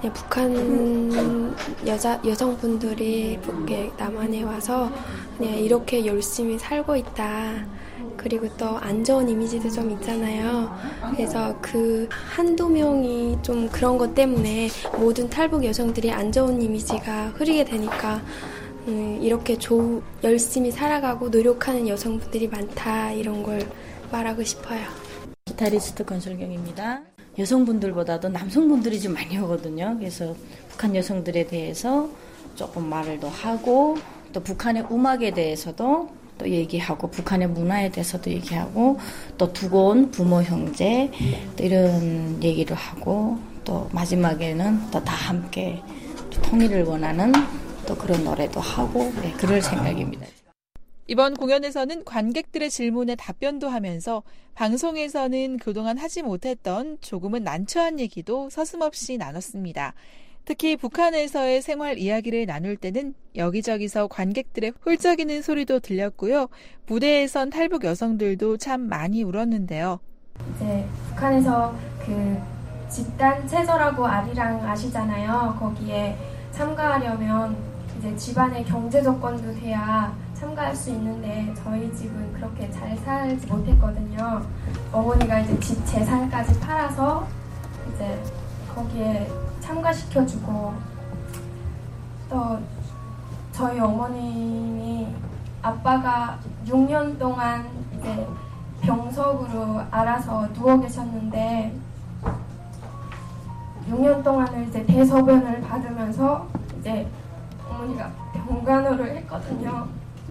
북한 여성분들이 남한에 와서 그냥 이렇게 열심히 살고 있다. 그리고 또 안 좋은 이미지도 좀 있잖아요. 그래서 그 한두 명이 좀 그런 것 때문에 모든 탈북 여성들이 안 좋은 이미지가 흐리게 되니까 이렇게 열심히 살아가고 노력하는 여성분들이 많다, 이런 걸 말하고 싶어요. 기타리스트 권설경입니다. 여성분들보다도 남성분들이 좀 많이 오거든요. 그래서 북한 여성들에 대해서 조금 말을 더 하고, 또 북한의 음악에 대해서도 또 얘기하고, 북한의 문화에 대해서도 얘기하고, 또 두고 온 부모 형제 또 이런 얘기를 하고, 또 마지막에는 또 다 함께 통일을 원하는 또 그런 노래도 하고, 그럴 생각입니다. 이번 공연에서는 관객들의 질문에 답변도 하면서 방송에서는 그동안 하지 못했던 조금은 난처한 얘기도 서슴없이 나눴습니다. 특히 북한에서의 생활 이야기를 나눌 때는 여기저기서 관객들의 훌쩍이는 소리도 들렸고요. 무대에선 탈북 여성들도 참 많이 울었는데요. 이제 북한에서 그 집단 체조라고 아리랑 아시잖아요. 거기에 참가하려면 이제 집안의 경제 조건도 돼야 참가할 수 있는데 저희 집은 그렇게 잘 살지 못했거든요. 어머니가 이제 집 재산까지 팔아서 이제 거기에 참가시켜주고, 또 저희 어머님이 아빠가 6년 동안 이제 병석으로 알아서 누워 계셨는데 6년 동안을 이제 대소변을 받으면서 이제 어머니가 병간호를 했거든요.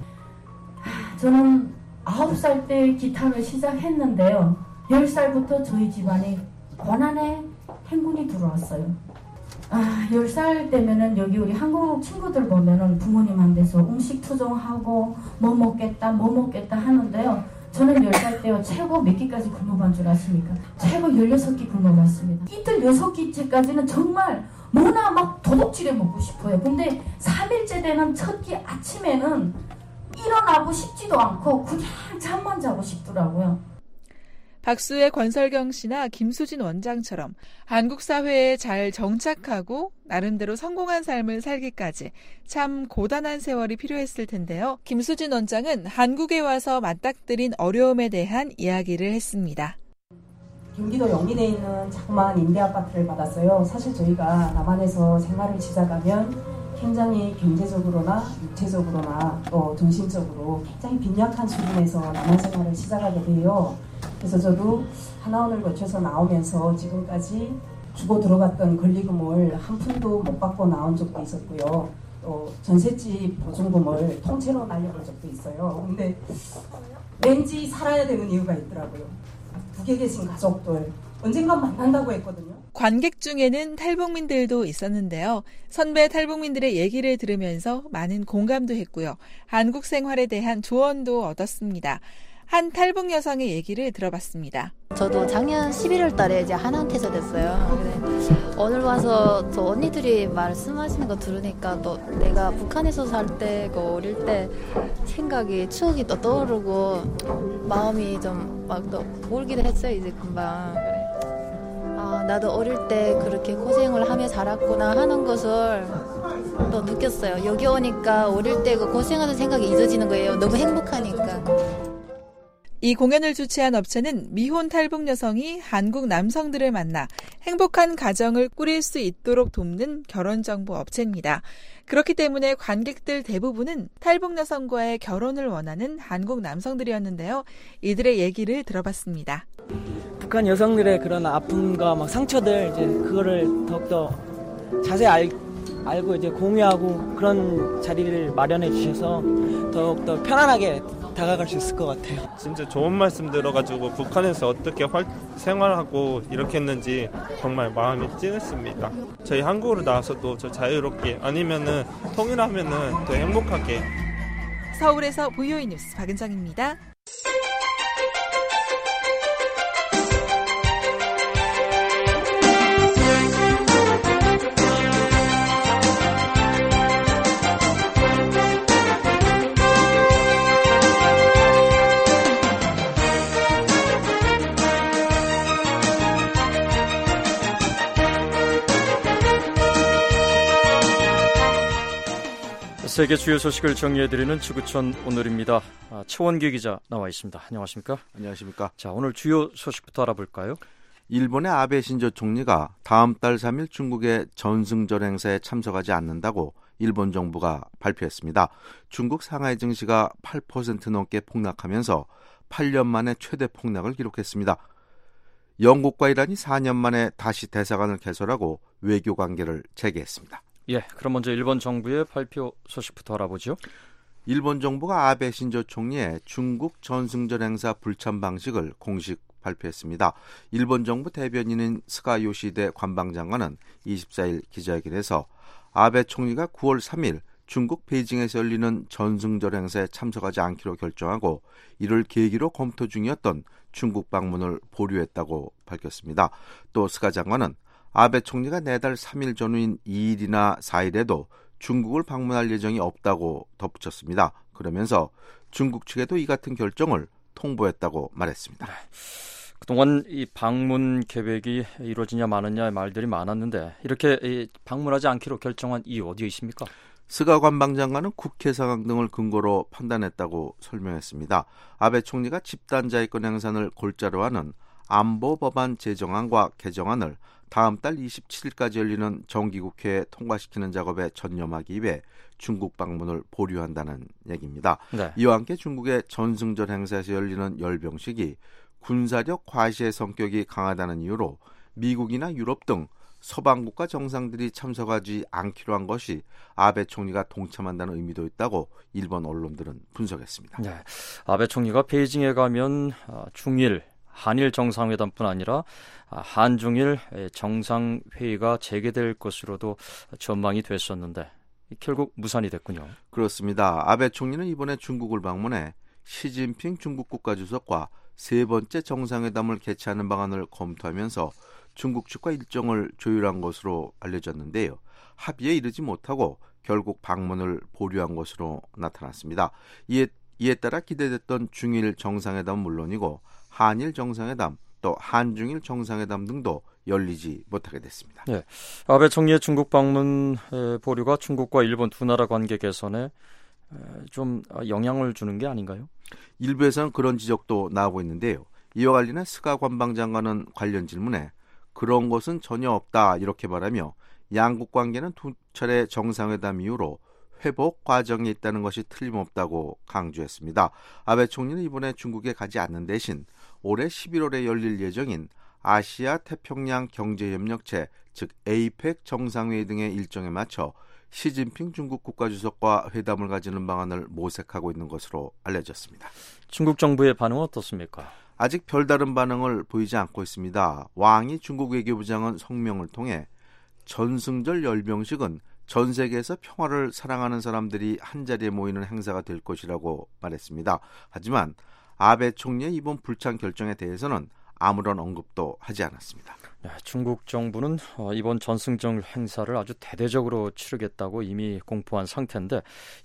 저는 9살 때 기타를 시작했는데요. 10살부터 저희 집안에 고난의 행군이 들어왔어요. 10살 때면은 여기 우리 한국 친구들 보면은 부모님한테서 음식 투정하고 뭐 먹겠다 하는데요. 저는 10살 때요, 최고 몇 끼까지 굶어간 줄 아십니까? 최고 16끼 굶어갔습니다. 이틀 6끼째까지는 정말 뭐나 막 도둑질해 먹고 싶어요. 근데 3일째 되는 첫 끼 아침에는 일어나고 싶지도 않고 그냥 잠만 자고 싶더라고요. 박수의 권설경 씨나 김수진 원장처럼 한국 사회에 잘 정착하고 나름대로 성공한 삶을 살기까지 참 고단한 세월이 필요했을 텐데요. 김수진 원장은 한국에 와서 맞닥뜨린 어려움에 대한 이야기를 했습니다. 경기도 용인에 있는 자그마한 임대아파트를 받았어요. 사실 저희가 남한에서 생활을 시작하면 굉장히 경제적으로나 육체적으로나 또 정신적으로 굉장히 빈약한 수준에서 남한 생활을 시작하게 돼요. 그래서 저도 하나원을 거쳐서 나오면서 지금까지 주고 들어갔던 권리금을 한 푼도 못 받고 나온 적도 있었고요. 또 전셋집 보증금을 통째로 날려본 적도 있어요. 근데 왠지 살아야 되는 이유가 있더라고요. 북에 계신 가족들 언젠간 만난다고 했거든요. 관객 중에는 탈북민들도 있었는데요. 선배 탈북민들의 얘기를 들으면서 많은 공감도 했고요. 한국 생활에 대한 조언도 얻었습니다. 한 탈북 여성의 얘기를 들어봤습니다. 저도 작년 11월 달에 이제 하나원 퇴소됐어요. 오늘 와서 저 언니들이 말씀하시는 거 들으니까 또 내가 북한에서 살 때, 그 어릴 때 생각이, 추억이 또 떠오르고 마음이 좀 막 또 울기도 했어요, 이제 금방. 아, 나도 어릴 때 그렇게 고생을 하며 자랐구나 하는 것을 또 느꼈어요. 여기 오니까 어릴 때 그 고생하는 생각이 잊어지는 거예요. 너무 행복하니까. 이 공연을 주최한 업체는 미혼 탈북 여성이 한국 남성들을 만나 행복한 가정을 꾸릴 수 있도록 돕는 결혼정보 업체입니다. 그렇기 때문에 관객들 대부분은 탈북 여성과의 결혼을 원하는 한국 남성들이었는데요. 이들의 얘기를 들어봤습니다. 북한 여성들의 그런 아픔과 막 상처들, 이제 그거를 더욱더 자세히 알고 이제 공유하고 그런 자리를 마련해 주셔서 더욱더 편안하게 다가갈 수 있을 것 같아요. 진짜 좋은 말씀 들어가지고 북한에서 어떻게 생활하고 이렇게 했는지 정말 마음이 찡했습니다. 저희 한국으로 나와서도 저 자유롭게 아니면은 통일하면은 더 행복하게. 서울에서 VOA 뉴스 박은정입니다. 세계 주요 소식을 정리해드리는 지구촌 오늘입니다. 최원기 기자 나와 있습니다. 안녕하십니까? 안녕하십니까? 자, 오늘 주요 소식부터 알아볼까요? 일본의 아베 신조 총리가 다음 달 3일 중국의 전승절 행사에 참석하지 않는다고 일본 정부가 발표했습니다. 중국 상하이 증시가 8% 넘게 폭락하면서 8년 만에 최대 폭락을 기록했습니다. 영국과 이란이 4년 만에 다시 대사관을 개설하고 외교 관계를 재개했습니다. 예, 그럼 먼저 일본 정부의 발표 소식부터 알아보죠. 일본 정부가 아베 신조 총리의 중국 전승절 행사 불참 방식을 공식 발표했습니다. 일본 정부 대변인인 스가 요시데 관방장관은 24일 기자회견에서 아베 총리가 9월 3일 중국 베이징에서 열리는 전승절 행사에 참석하지 않기로 결정하고 이를 계기로 검토 중이었던 중국 방문을 보류했다고 밝혔습니다. 또 스가 장관은 아베 총리가 내달 3일 전후인 2일이나 4일에도 중국을 방문할 예정이 없다고 덧붙였습니다. 그러면서 중국 측에도 이 같은 결정을 통보했다고 말했습니다. 그동안 이 방문 계획이 이루어지냐 마느냐의 말들이 많았는데 이렇게 방문하지 않기로 결정한 이유 어디에 있습니까? 스가 관방장관은 국회 상황 등을 근거로 판단했다고 설명했습니다. 아베 총리가 집단자위권 행사를 골자로 하는 안보 법안 제정안과 개정안을 다음 달 27일까지 열리는 정기국회에 통과시키는 작업에 전념하기 위해 중국 방문을 보류한다는 얘기입니다. 네. 이와 함께 중국의 전승절 행사에서 열리는 열병식이 군사력 과시의 성격이 강하다는 이유로 미국이나 유럽 등 서방국가 정상들이 참석하지 않기로 한 것이 아베 총리가 동참한다는 의미도 있다고 일본 언론들은 분석했습니다. 네. 아베 총리가 베이징에 가면 중일 한일 정상회담뿐 아니라 한중일 정상회의가 재개될 것으로도 전망이 됐었는데 결국 무산이 됐군요. 그렇습니다. 아베 총리는 이번에 중국을 방문해 시진핑 중국 국가주석과 세 번째 정상회담을 개최하는 방안을 검토하면서 중국 측과 일정을 조율한 것으로 알려졌는데요. 합의에 이르지 못하고 결국 방문을 보류한 것으로 나타났습니다. 이에 따라 기대됐던 중일 정상회담은 물론이고 한일 정상회담 또 한중일 정상회담 등도 열리지 못하게 됐습니다. 네, 아베 총리의 중국 방문 보류가 중국과 일본 두 나라 관계 개선에 좀 영향을 주는 게 아닌가요? 일부에서는 그런 지적도 나오고 있는데요. 이와 관련해 스가 관방장관은 관련 질문에 그런 것은 전혀 없다 이렇게 말하며 양국 관계는 두 차례 정상회담 이후로 회복 과정에 있다는 것이 틀림없다고 강조했습니다. 아베 총리는 이번에 중국에 가지 않는 대신 올해 11월에 열릴 예정인 아시아 태평양 경제협력체 즉 에이펙 정상회의 등의 일정에 맞춰 시진핑 중국 국가주석과 회담을 가지는 방안을 모색하고 있는 것으로 알려졌습니다. 중국 정부의 반응은 어떻습니까? 아직 별다른 반응을 보이지 않고 있습니다. 왕이 중국 외교부장은 성명을 통해 전승절 열병식은 전 세계에서 평화를 사랑하는 사람들이 한자리에 모이는 행사가 될 것이라고 말했습니다. 하지만 아베 총리의 이번 불참 결정에 대해서는 아무런 언급도 하지 않았습니다. 네, 중국 정부는 이번 전승절 행사를 아주 대대적으로 치르겠다고 이미 공포한 상태인데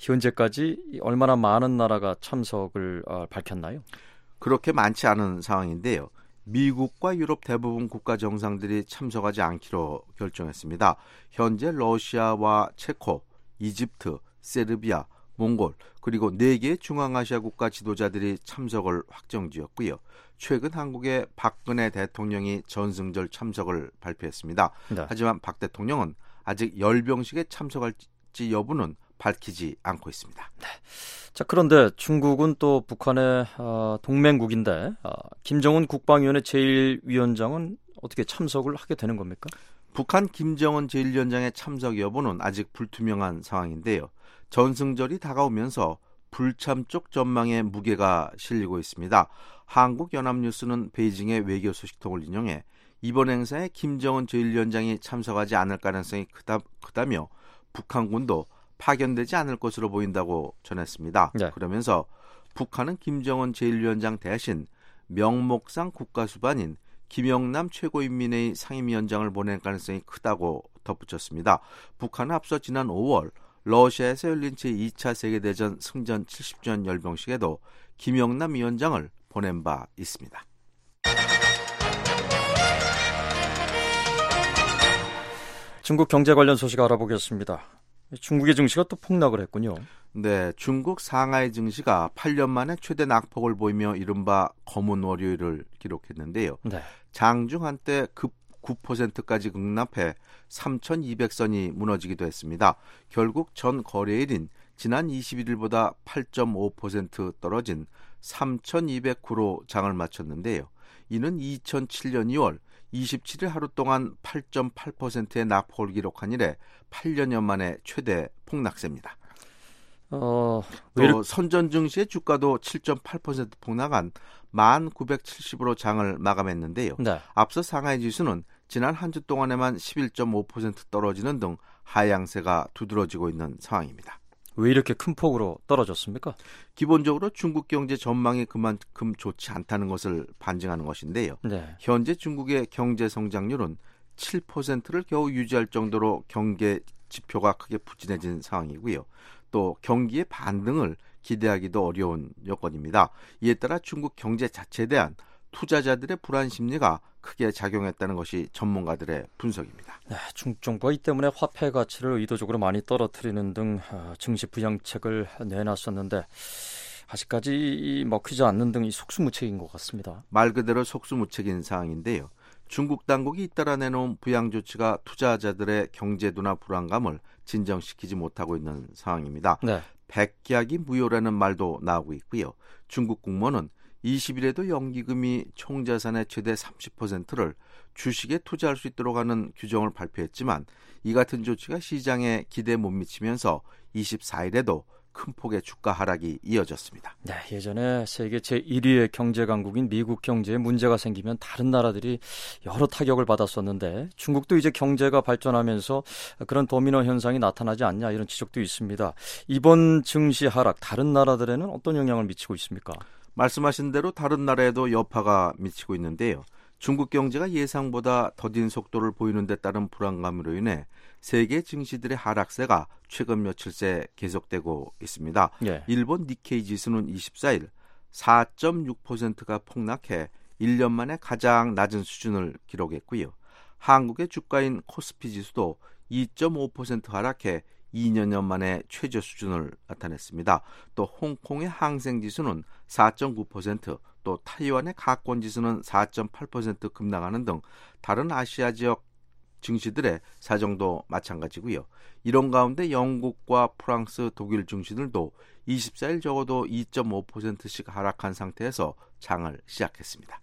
현재까지 얼마나 많은 나라가 참석을 밝혔나요? 그렇게 많지 않은 상황인데요. 미국과 유럽 대부분 국가 정상들이 참석하지 않기로 결정했습니다. 현재 러시아와 체코, 이집트, 세르비아, 몽골 그리고 4개의 중앙아시아 국가 지도자들이 참석을 확정지었고요. 최근 한국의 박근혜 대통령이 전승절 참석을 발표했습니다. 네. 하지만 박 대통령은 아직 열병식에 참석할지 여부는 밝히지 않고 있습니다. 네. 자, 그런데 중국은 또 북한의 동맹국인데 김정은 국방위원회 제1위원장은 어떻게 참석을 하게 되는 겁니까? 북한 김정은 제1위원장의 참석 여부는 아직 불투명한 상황인데요. 전승절이 다가오면서 불참 쪽 전망에 무게가 실리고 있습니다. 한국연합뉴스는 베이징의 외교 소식통을 인용해 이번 행사에 김정은 제1위원장이 참석하지 않을 가능성이 크다며 북한군도 파견되지 않을 것으로 보인다고 전했습니다. 네. 그러면서 북한은 김정은 제1위원장 대신 명목상 국가수반인 김영남 최고인민회의 상임위원장을 보낼 가능성이 크다고 덧붙였습니다. 북한은 앞서 지난 5월 러시아에서 열린 제2차 세계대전 승전 70주년 열병식에도 김영남 위원장을 보낸 바 있습니다. 중국 경제 관련 소식 알아보겠습니다. 중국의 증시가 또 폭락을 했군요. 네, 중국 상하이 증시가 8년 만에 최대 낙폭을 보이며 이른바 검은 월요일을 기록했는데요. 네. 장중 한때 급 9%까지 급락해 3,200선이 무너지기도 했습니다. 결국 전 거래일인 지난 21일보다 8.5% 떨어진 3,209로 장을 마쳤는데요. 이는 2007년 2월 27일 하루 동안 8.8%의 낙폭을 기록한 이래 8년여 만에 최대 폭락세입니다. 또 선전 증시의 주가도 7.8% 폭락한 1,970으로 장을 마감했는데요. 네. 앞서 상하이 지수는 지난 한 주 동안에만 11.5% 떨어지는 등 하향세가 두드러지고 있는 상황입니다. 왜 이렇게 큰 폭으로 떨어졌습니까? 기본적으로 중국 경제 전망이 그만큼 좋지 않다는 것을 반증하는 것인데요. 네. 현재 중국의 경제 성장률은 7%를 겨우 유지할 정도로 경제 지표가 크게 부진해진 상황이고요. 또 경기의 반등을 기대하기도 어려운 여건입니다. 이에 따라 중국 경제 자체에 대한 투자자들의 불안 심리가 크게 작용했다는 것이 전문가들의 분석입니다. 네, 중국 정부가 이 때문에 화폐 가치를 의도적으로 많이 떨어뜨리는 등 증시 부양책을 내놨었는데 아직까지 먹히지 않는 등 속수무책인 것 같습니다. 말 그대로 속수무책인 상황인데요. 중국 당국이 잇따라 내놓은 부양 조치가 투자자들의 경제도나 불안감을 진정시키지 못하고 있는 상황입니다. 네. 백약이 무효라는 말도 나오고 있고요. 중국 국무원은 20일에도 연기금이 총자산의 최대 30%를 주식에 투자할 수 있도록 하는 규정을 발표했지만 이 같은 조치가 시장에 기대에 못 미치면서 24일에도 큰 폭의 주가 하락이 이어졌습니다. 네, 예전에 세계 제1위의 경제 강국인 미국 경제에 문제가 생기면 다른 나라들이 여러 타격을 받았었는데 중국도 이제 경제가 발전하면서 그런 도미노 현상이 나타나지 않냐 이런 지적도 있습니다. 이번 증시 하락 다른 나라들에는 어떤 영향을 미치고 있습니까? 말씀하신 대로 다른 나라에도 여파가 미치고 있는데요. 중국 경제가 예상보다 더딘 속도를 보이는 데 따른 불안감으로 인해 세계 증시들의 하락세가 최근 며칠 새 계속되고 있습니다. 예. 일본 니케이 지수는 24일 4.6%가 폭락해 1년 만에 가장 낮은 수준을 기록했고요. 한국의 주가인 코스피 지수도 2.5% 하락해 2년여 만에 최저 수준을 나타냈습니다. 또 홍콩의 항생지수는 4.9%, 또 타이완의 가권지수는 4.8% 급락하는 등 다른 아시아 지역 증시들의 사정도 마찬가지고요. 이런 가운데 영국과 프랑스, 독일 증시들도 24일 적어도 2.5%씩 하락한 상태에서 장을 시작했습니다.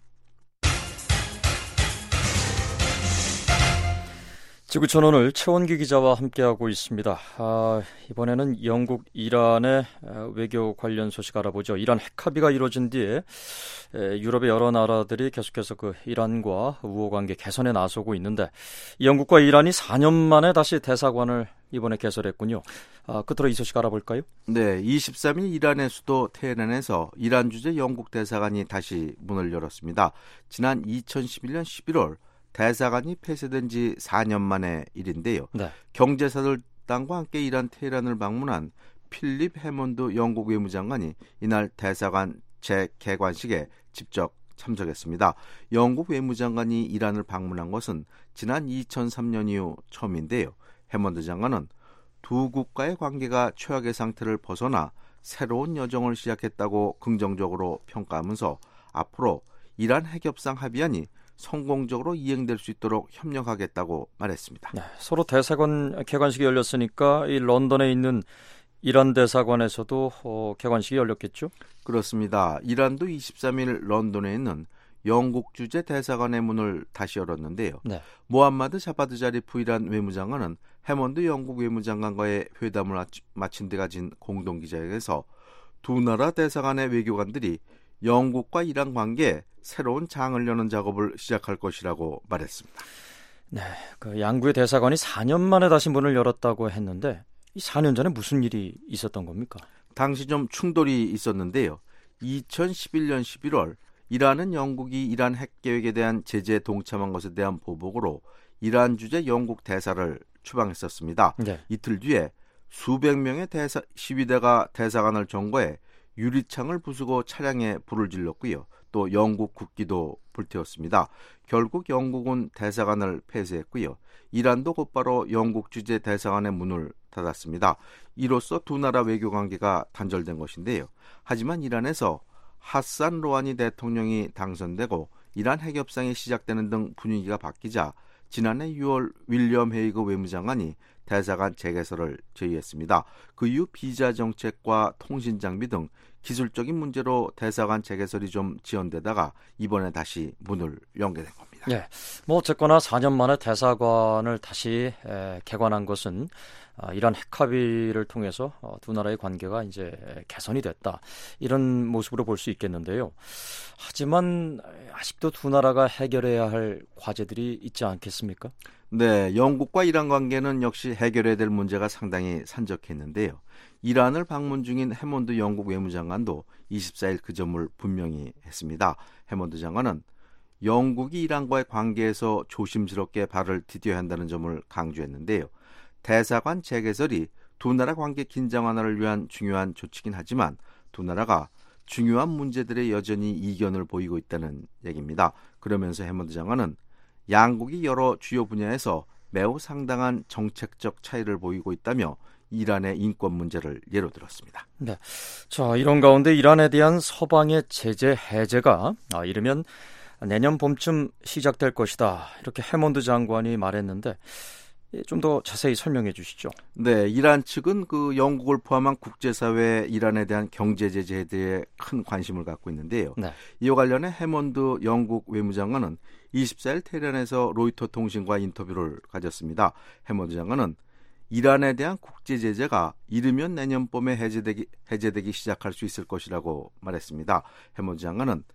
지구촌 오늘 최원기 기자와 함께하고 있습니다. 이번에는 영국, 이란의 외교 관련 소식 알아보죠. 이란 핵합의가 이루어진 뒤에 유럽의 여러 나라들이 계속해서 그 이란과 우호관계 개선에 나서고 있는데 영국과 이란이 4년 만에 다시 대사관을 이번에 개설했군요. 끝으로 이 소식 알아볼까요? 네, 23일 이란의 수도 테헤란에서 이란 주재 영국 대사관이 다시 문을 열었습니다. 지난 2011년 11월 대사관이 폐쇄된 지 4년 만의 일인데요. 네. 경제사절단과 함께 이란 테헤란을 방문한 필립 해먼드 영국 외무장관이 이날 대사관 재개관식에 직접 참석했습니다. 영국 외무장관이 이란을 방문한 것은 지난 2003년 이후 처음인데요. 해먼드 장관은 두 국가의 관계가 최악의 상태를 벗어나 새로운 여정을 시작했다고 긍정적으로 평가하면서 앞으로 이란 핵협상 합의안이 성공적으로 이행될 수 있도록 협력하겠다고 말했습니다. 네, 서로 대사관 개관식이 열렸으니까 이 런던에 있는 이란 대사관에서도 개관식이 열렸겠죠? 그렇습니다. 이란도 23일 런던에 있는 영국 주재 대사관의 문을 다시 열었는데요. 네. 모함마드 자바드 자리프 이란 외무장관은 해먼드 영국 외무장관과의 회담을 마친 데 가진 공동기자회견에서 두 나라 대사관의 외교관들이 영국과 이란 관계에 새로운 장을 여는 작업을 시작할 것이라고 말했습니다. 네, 그 양국의 대사관이 4년 만에 다시 문을 열었다고 했는데 이 4년 전에 무슨 일이 있었던 겁니까? 당시 좀 충돌이 있었는데요. 2011년 11월 이란은 영국이 이란 핵 계획에 대한 제재에 동참한 것에 대한 보복으로 이란 주재 영국 대사를 추방했었습니다. 네. 이틀 뒤에 수백 명의 시위대가 대사관을 점거해 유리창을 부수고 차량에 불을 질렀고요. 또 영국 국기도 불태웠습니다. 결국 영국은 대사관을 폐쇄했고요. 이란도 곧바로 영국 주재 대사관의 문을 닫았습니다. 이로써 두 나라 외교 관계가 단절된 것인데요. 하지만 이란에서 하산 로하니 대통령이 당선되고 이란 핵협상이 시작되는 등 분위기가 바뀌자 지난해 6월 윌리엄 헤이그 외무장관이 대사관 재개설을 제의했습니다. 그 이후 비자 정책과 통신 장비 등 기술적인 문제로 대사관 재개설이 좀 지연되다가 이번에 다시 문을 연게 된 겁니다. 네, 뭐 어쨌거나 4년 만에 대사관을 다시 개관한 것은 이란 핵합의를 통해서 두 나라의 관계가 이제 개선이 됐다. 이런 모습으로 볼 수 있겠는데요. 하지만 아직도 두 나라가 해결해야 할 과제들이 있지 않겠습니까? 네, 영국과 이란 관계는 역시 해결해야 될 문제가 상당히 산적했는데요. 이란을 방문 중인 해먼드 영국 외무장관도 24일 그 점을 분명히 했습니다. 해먼드 장관은 영국이 이란과의 관계에서 조심스럽게 발을 디뎌야 한다는 점을 강조했는데요. 대사관 재개설이 두 나라 관계 긴장 완화를 위한 중요한 조치긴 하지만 두 나라가 중요한 문제들에 여전히 이견을 보이고 있다는 얘기입니다. 그러면서 해먼드 장관은 양국이 여러 주요 분야에서 매우 상당한 정책적 차이를 보이고 있다며 이란의 인권 문제를 예로 들었습니다. 네, 자 이런 가운데 이란에 대한 서방의 제재 해제가 이르면 내년 봄쯤 시작될 것이다. 이렇게 해먼드 장관이 말했는데 좀 더 자세히 설명해 주시죠. 네, 이란 측은 그 영국을 포함한 국제사회 이란에 대한 경제 제재에 대해 큰 관심을 갖고 있는데요. 네. 이와 관련해 해먼드 영국 외무장관은 24일 테헤란에서 로이터 통신과 인터뷰를 가졌습니다. 해먼드 장관은 이란에 대한 국제 제재가 이르면 내년 봄에 해제되기 시작할 수 있을 것이라고 말했습니다. 해먼드 장관은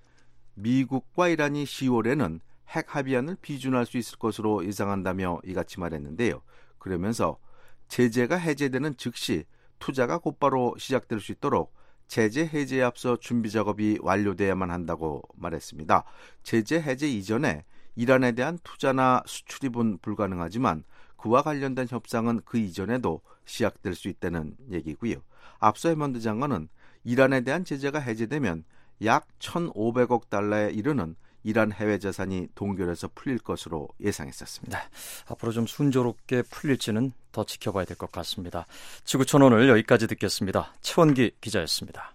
미국과 이란이 10월에는 핵 합의안을 비준할 수 있을 것으로 예상한다며 이같이 말했는데요. 그러면서 제재가 해제되는 즉시 투자가 곧바로 시작될 수 있도록 제재 해제에 앞서 준비 작업이 완료돼야만 한다고 말했습니다. 제재 해제 이전에 이란에 대한 투자나 수출입은 불가능하지만 그와 관련된 협상은 그 이전에도 시작될 수 있다는 얘기고요. 앞서 해먼드 장관은 이란에 대한 제재가 해제되면 약 1,500억 달러에 이르는 이란 해외 자산이 동결해서 풀릴 것으로 예상했었습니다. 네, 앞으로 좀 순조롭게 풀릴지는 더 지켜봐야 될 것 같습니다. 지구촌 오늘 여기까지 듣겠습니다. 최원기 기자였습니다.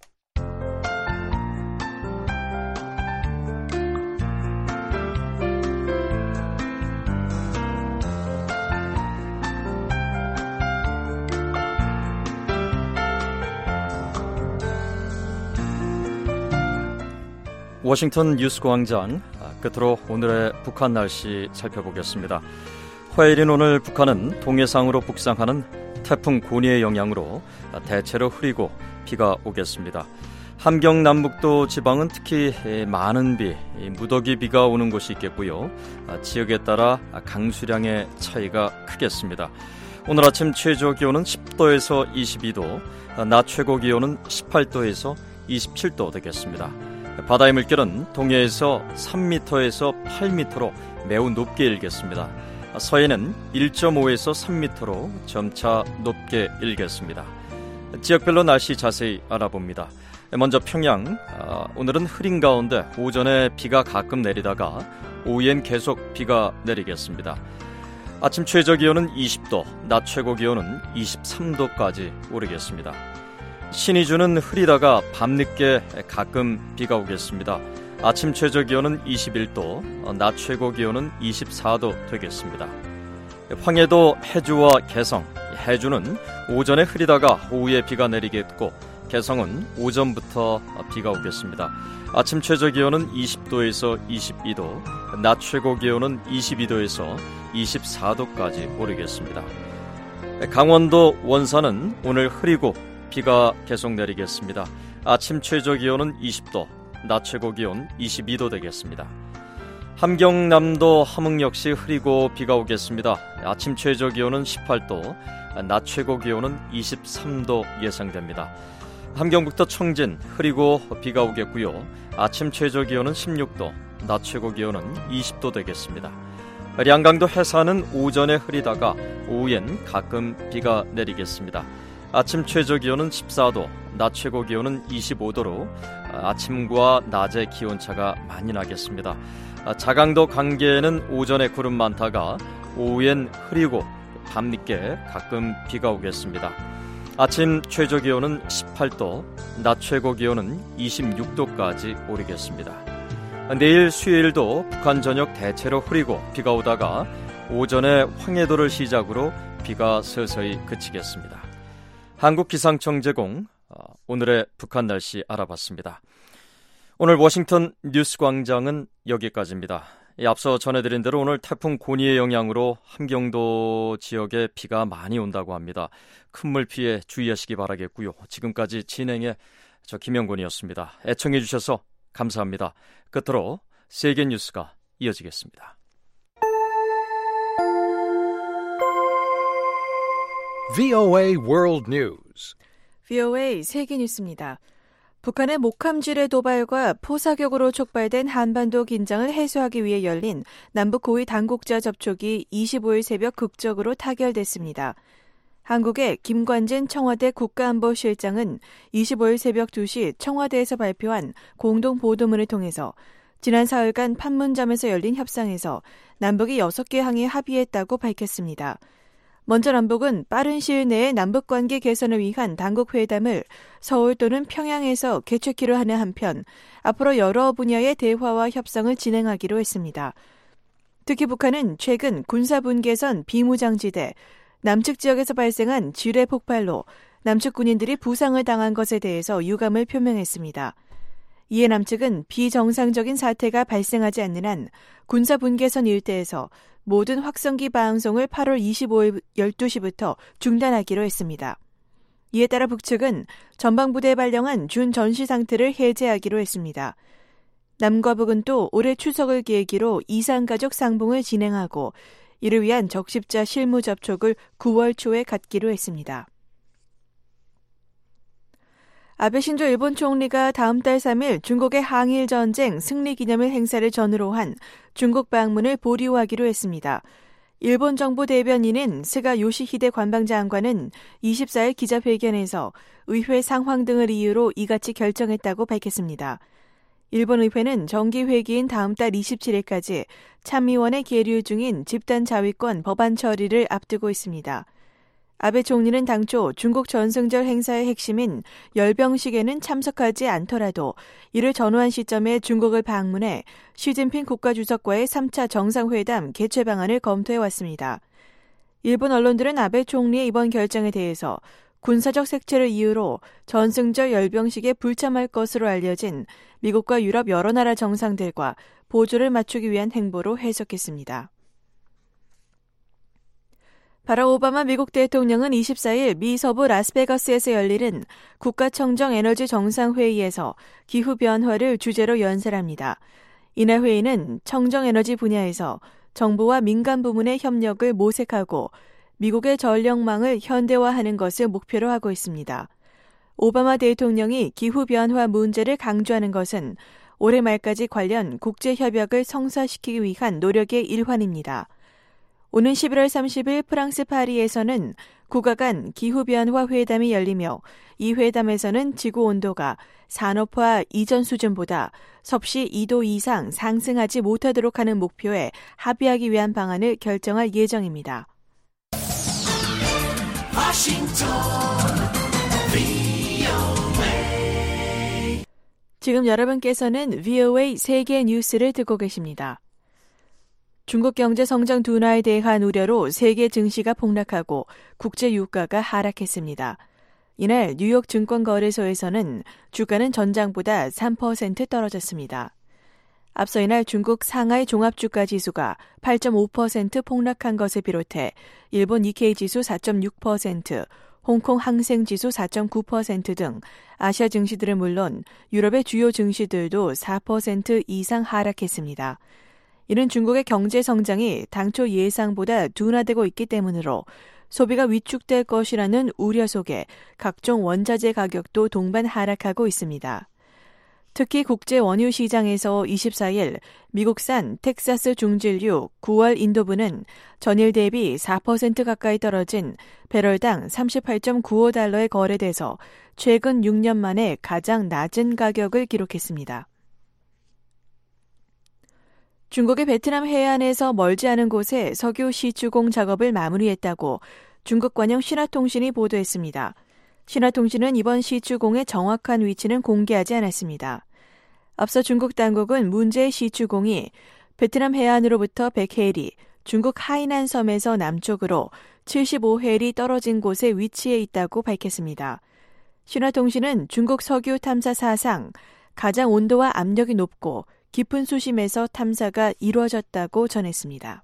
워싱턴 뉴스 광장 끝으로 오늘의 북한 날씨 살펴보겠습니다. 화요일인 오늘 북한은 동해상으로 북상하는 태풍 고니의 영향으로 대체로 흐리고 비가 오겠습니다. 함경 남북도 지방은 특히 많은 비, 무더기 비가 오는 곳이 있겠고요. 지역에 따라 강수량의 차이가 크겠습니다. 오늘 아침 최저 기온은 10도에서 22도, 낮 최고 기온은 18도에서 27도 되겠습니다. 바다의 물결은 동해에서 3m에서 8m로 매우 높게 일겠습니다. 서해는 1.5에서 3m로 점차 높게 일겠습니다. 지역별로 날씨 자세히 알아봅니다. 먼저 평양, 오늘은 흐린 가운데 오전에 비가 가끔 내리다가 오후엔 계속 비가 내리겠습니다. 아침 최저 기온은 20도, 낮 최고 기온은 23도까지 오르겠습니다. 신의주는 흐리다가 밤늦게 가끔 비가 오겠습니다. 아침 최저 기온은 21도, 낮 최고 기온은 24도 되겠습니다. 황해도 해주와 개성, 해주는 오전에 흐리다가 오후에 비가 내리겠고 개성은 오전부터 비가 오겠습니다. 아침 최저 기온은 20도에서 22도, 낮 최고 기온은 22도에서 24도까지 오르겠습니다. 강원도 원산은 오늘 흐리고 비가 계속 내리겠습니다. 아침 최저 기온은 20도, 낮 최고 기온 22도 되겠습니다. 함경남도 함흥 역시 흐리고 비가 오겠습니다. 아침 최저 기온은 18도, 낮 최고 기온은 23도 예상됩니다. 함경북도 청진 흐리고 비가 오겠고요. 아침 최저 기온은 16도, 낮 최고 기온은 20도 되겠습니다. 량강도 해산은 오전에 흐리다가 오후엔 가끔 비가 내리겠습니다. 아침 최저 기온은 14도, 낮 최고 기온은 25도로 아침과 낮의 기온차가 많이 나겠습니다. 자강도 강계에는 오전에 구름 많다가 오후엔 흐리고 밤늦게 가끔 비가 오겠습니다. 아침 최저 기온은 18도, 낮 최고 기온은 26도까지 오르겠습니다. 내일 수요일도 북한 전역 대체로 흐리고 비가 오다가 오전에 황해도를 시작으로 비가 서서히 그치겠습니다. 한국기상청 제공 오늘의 북한 날씨 알아봤습니다. 오늘 워싱턴 뉴스 광장은 여기까지입니다. 앞서 전해드린 대로 오늘 태풍 고니의 영향으로 함경도 지역에 비가 많이 온다고 합니다. 큰 물 피해 주의하시기 바라겠고요. 지금까지 진행의 저 김영곤이었습니다. 애청해 주셔서 감사합니다. 끝으로 세계 뉴스가 이어지겠습니다. VOA World News. VOA 세계 뉴스입니다. 북한의 목함지뢰 도발과 포사격으로 촉발된 한반도 긴장을 해소하기 위해 열린 남북 고위 당국자 접촉이 25일 새벽 극적으로 타결됐습니다. 한국의 김관진 청와대 국가안보실장은 25일 새벽 2시 청와대에서 발표한 공동보도문을 통해서 지난 사흘간 판문점에서 열린 협상에서 남북이 6개 항에 합의했다고 밝혔습니다. 먼저 남북은 빠른 시일 내에 남북관계 개선을 위한 당국회담을 서울 또는 평양에서 개최키로 하는 한편 앞으로 여러 분야의 대화와 협상을 진행하기로 했습니다. 특히 북한은 최근 군사분계선 비무장지대, 남측 지역에서 발생한 지뢰 폭발로 남측 군인들이 부상을 당한 것에 대해서 유감을 표명했습니다. 이에 남측은 비정상적인 사태가 발생하지 않는 한 군사분계선 일대에서 모든 확성기 방송을 8월 25일 12시부터 중단하기로 했습니다. 이에 따라 북측은 전방부대에 발령한 준 전시 상태를 해제하기로 했습니다. 남과 북은 또 올해 추석을 계기로 이산가족 상봉을 진행하고 이를 위한 적십자 실무 접촉을 9월 초에 갖기로 했습니다. 아베 신조 일본 총리가 다음 달 3일 중국의 항일전쟁 승리기념일 행사를 전후로 한 중국 방문을 보류하기로 했습니다. 일본 정부 대변인인 스가 요시히데 관방장관은 24일 기자회견에서 의회 상황 등을 이유로 이같이 결정했다고 밝혔습니다. 일본 의회는 정기회기인 다음 달 27일까지 참의원에 계류 중인 집단 자위권 법안 처리를 앞두고 있습니다. 아베 총리는 당초 중국 전승절 행사의 핵심인 열병식에는 참석하지 않더라도 이를 전후한 시점에 중국을 방문해 시진핑 국가주석과의 3차 정상회담 개최 방안을 검토해왔습니다. 일본 언론들은 아베 총리의 이번 결정에 대해서 군사적 색채를 이유로 전승절 열병식에 불참할 것으로 알려진 미국과 유럽 여러 나라 정상들과 보조를 맞추기 위한 행보로 해석했습니다. 바락 오바마 미국 대통령은 24일 미 서부 라스베가스에서 열리는 국가청정 에너지 정상회의에서 기후변화를 주제로 연설합니다. 이날 회의는 청정 에너지 분야에서 정부와 민간 부문의 협력을 모색하고 미국의 전력망을 현대화하는 것을 목표로 하고 있습니다. 오바마 대통령이 기후변화 문제를 강조하는 것은 올해 말까지 관련 국제협약을 성사시키기 위한 노력의 일환입니다. 오는 11월 30일 프랑스 파리에서는 국가 간 기후변화 회담이 열리며 이 회담에서는 지구 온도가 산업화 이전 수준보다 섭씨 2도 이상 상승하지 못하도록 하는 목표에 합의하기 위한 방안을 결정할 예정입니다. 지금 여러분께서는 VOA 세계 뉴스를 듣고 계십니다. 중국 경제 성장 둔화에 대한 우려로 세계 증시가 폭락하고 국제 유가가 하락했습니다. 이날 뉴욕 증권거래소에서는 주가는 전장보다 3% 떨어졌습니다. 앞서 이날 중국 상하이 종합주가지수가 8.5% 폭락한 것을 비롯해 일본 니케이지수 4.6%, 홍콩 항생지수 4.9% 등 아시아 증시들은 물론 유럽의 주요 증시들도 4% 이상 하락했습니다. 이는 중국의 경제 성장이 당초 예상보다 둔화되고 있기 때문으로 소비가 위축될 것이라는 우려 속에 각종 원자재 가격도 동반 하락하고 있습니다. 특히 국제 원유 시장에서 24일 미국산 텍사스 중진류 9월 인도분은 전일 대비 4% 가까이 떨어진 배럴당 38.95달러에 거래돼서 최근 6년 만에 가장 낮은 가격을 기록했습니다. 중국의 베트남 해안에서 멀지 않은 곳에 석유 시추공 작업을 마무리했다고 중국 관영 신화통신이 보도했습니다. 신화통신은 이번 시추공의 정확한 위치는 공개하지 않았습니다. 앞서 중국 당국은 문제의 시추공이 베트남 해안으로부터 100해리, 중국 하이난 섬에서 남쪽으로 75해리 떨어진 곳에 위치해 있다고 밝혔습니다. 신화통신은 중국 석유 탐사 사상 가장 온도와 압력이 높고 깊은 수심에서 탐사가 이루어졌다고 전했습니다.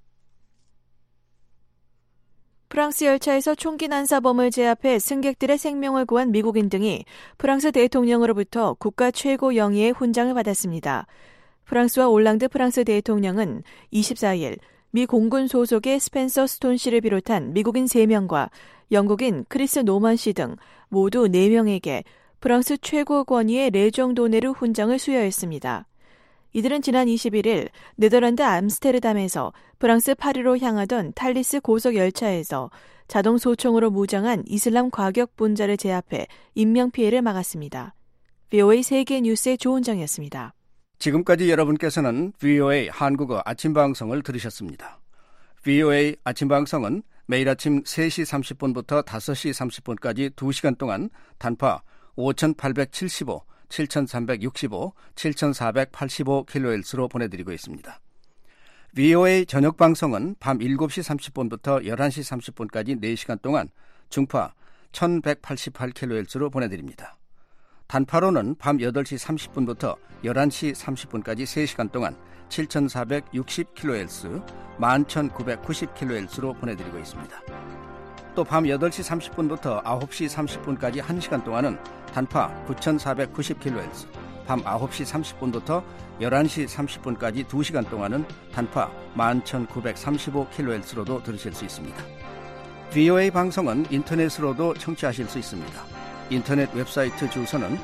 프랑스 열차에서 총기 난사범을 제압해 승객들의 생명을 구한 미국인 등이 프랑스 대통령으로부터 국가 최고 영예의 훈장을 받았습니다. 프랑스와 올랑드 프랑스 대통령은 24일 미 공군 소속의 스펜서 스톤 씨를 비롯한 미국인 3명과 영국인 크리스 노만 씨 등 모두 4명에게 프랑스 최고 권위의 레종 도네르 훈장을 수여했습니다. 이들은 지난 21일 네덜란드 암스테르담에서 프랑스 파리로 향하던 탈리스 고속 열차에서 자동 소총으로 무장한 이슬람 과격분자를 제압해 인명피해를 막았습니다. VOA 세계 뉴스의 조은정이었습니다. 지금까지 여러분께서는 VOA 한국어 아침방송을 들으셨습니다. VOA 아침방송은 매일 아침 3시 30분부터 5시 30분까지 2시간 동안 단파 5875, 7365, 7485kHz로 보내드리고 있습니다. VOA 저녁 방송은 밤 7시 30분부터 11시 30분까지 4시간 동안 중파 1188kHz로 보내드립니다. 단파로는 밤 8시 30분부터 11시 30분까지 3시간 동안 7460kHz, 11990kHz로 보내드리고 있습니다. 또 밤 8시 30분부터 9시 30분까지 1시간 동안은 단파 9490kHz, 밤 9시 30분부터 11시 30분까지 2시간 동안은 단파 11935kHz로도 들으실 수 있습니다. VOA 방송은 인터넷으로도 청취하실 수 있습니다. 인터넷 웹사이트 주소는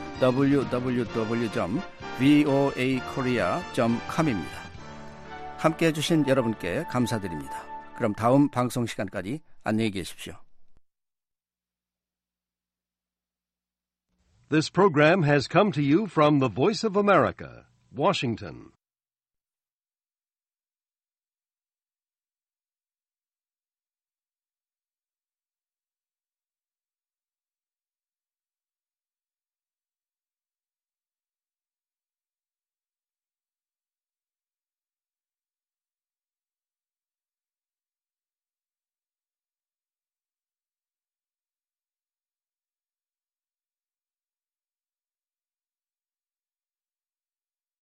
www.voakorea.com입니다. 함께해 주신 여러분께 감사드립니다. 그럼 다음 방송 시간까지 안녕히 계십시오. This program has come to you from the Voice of America, Washington.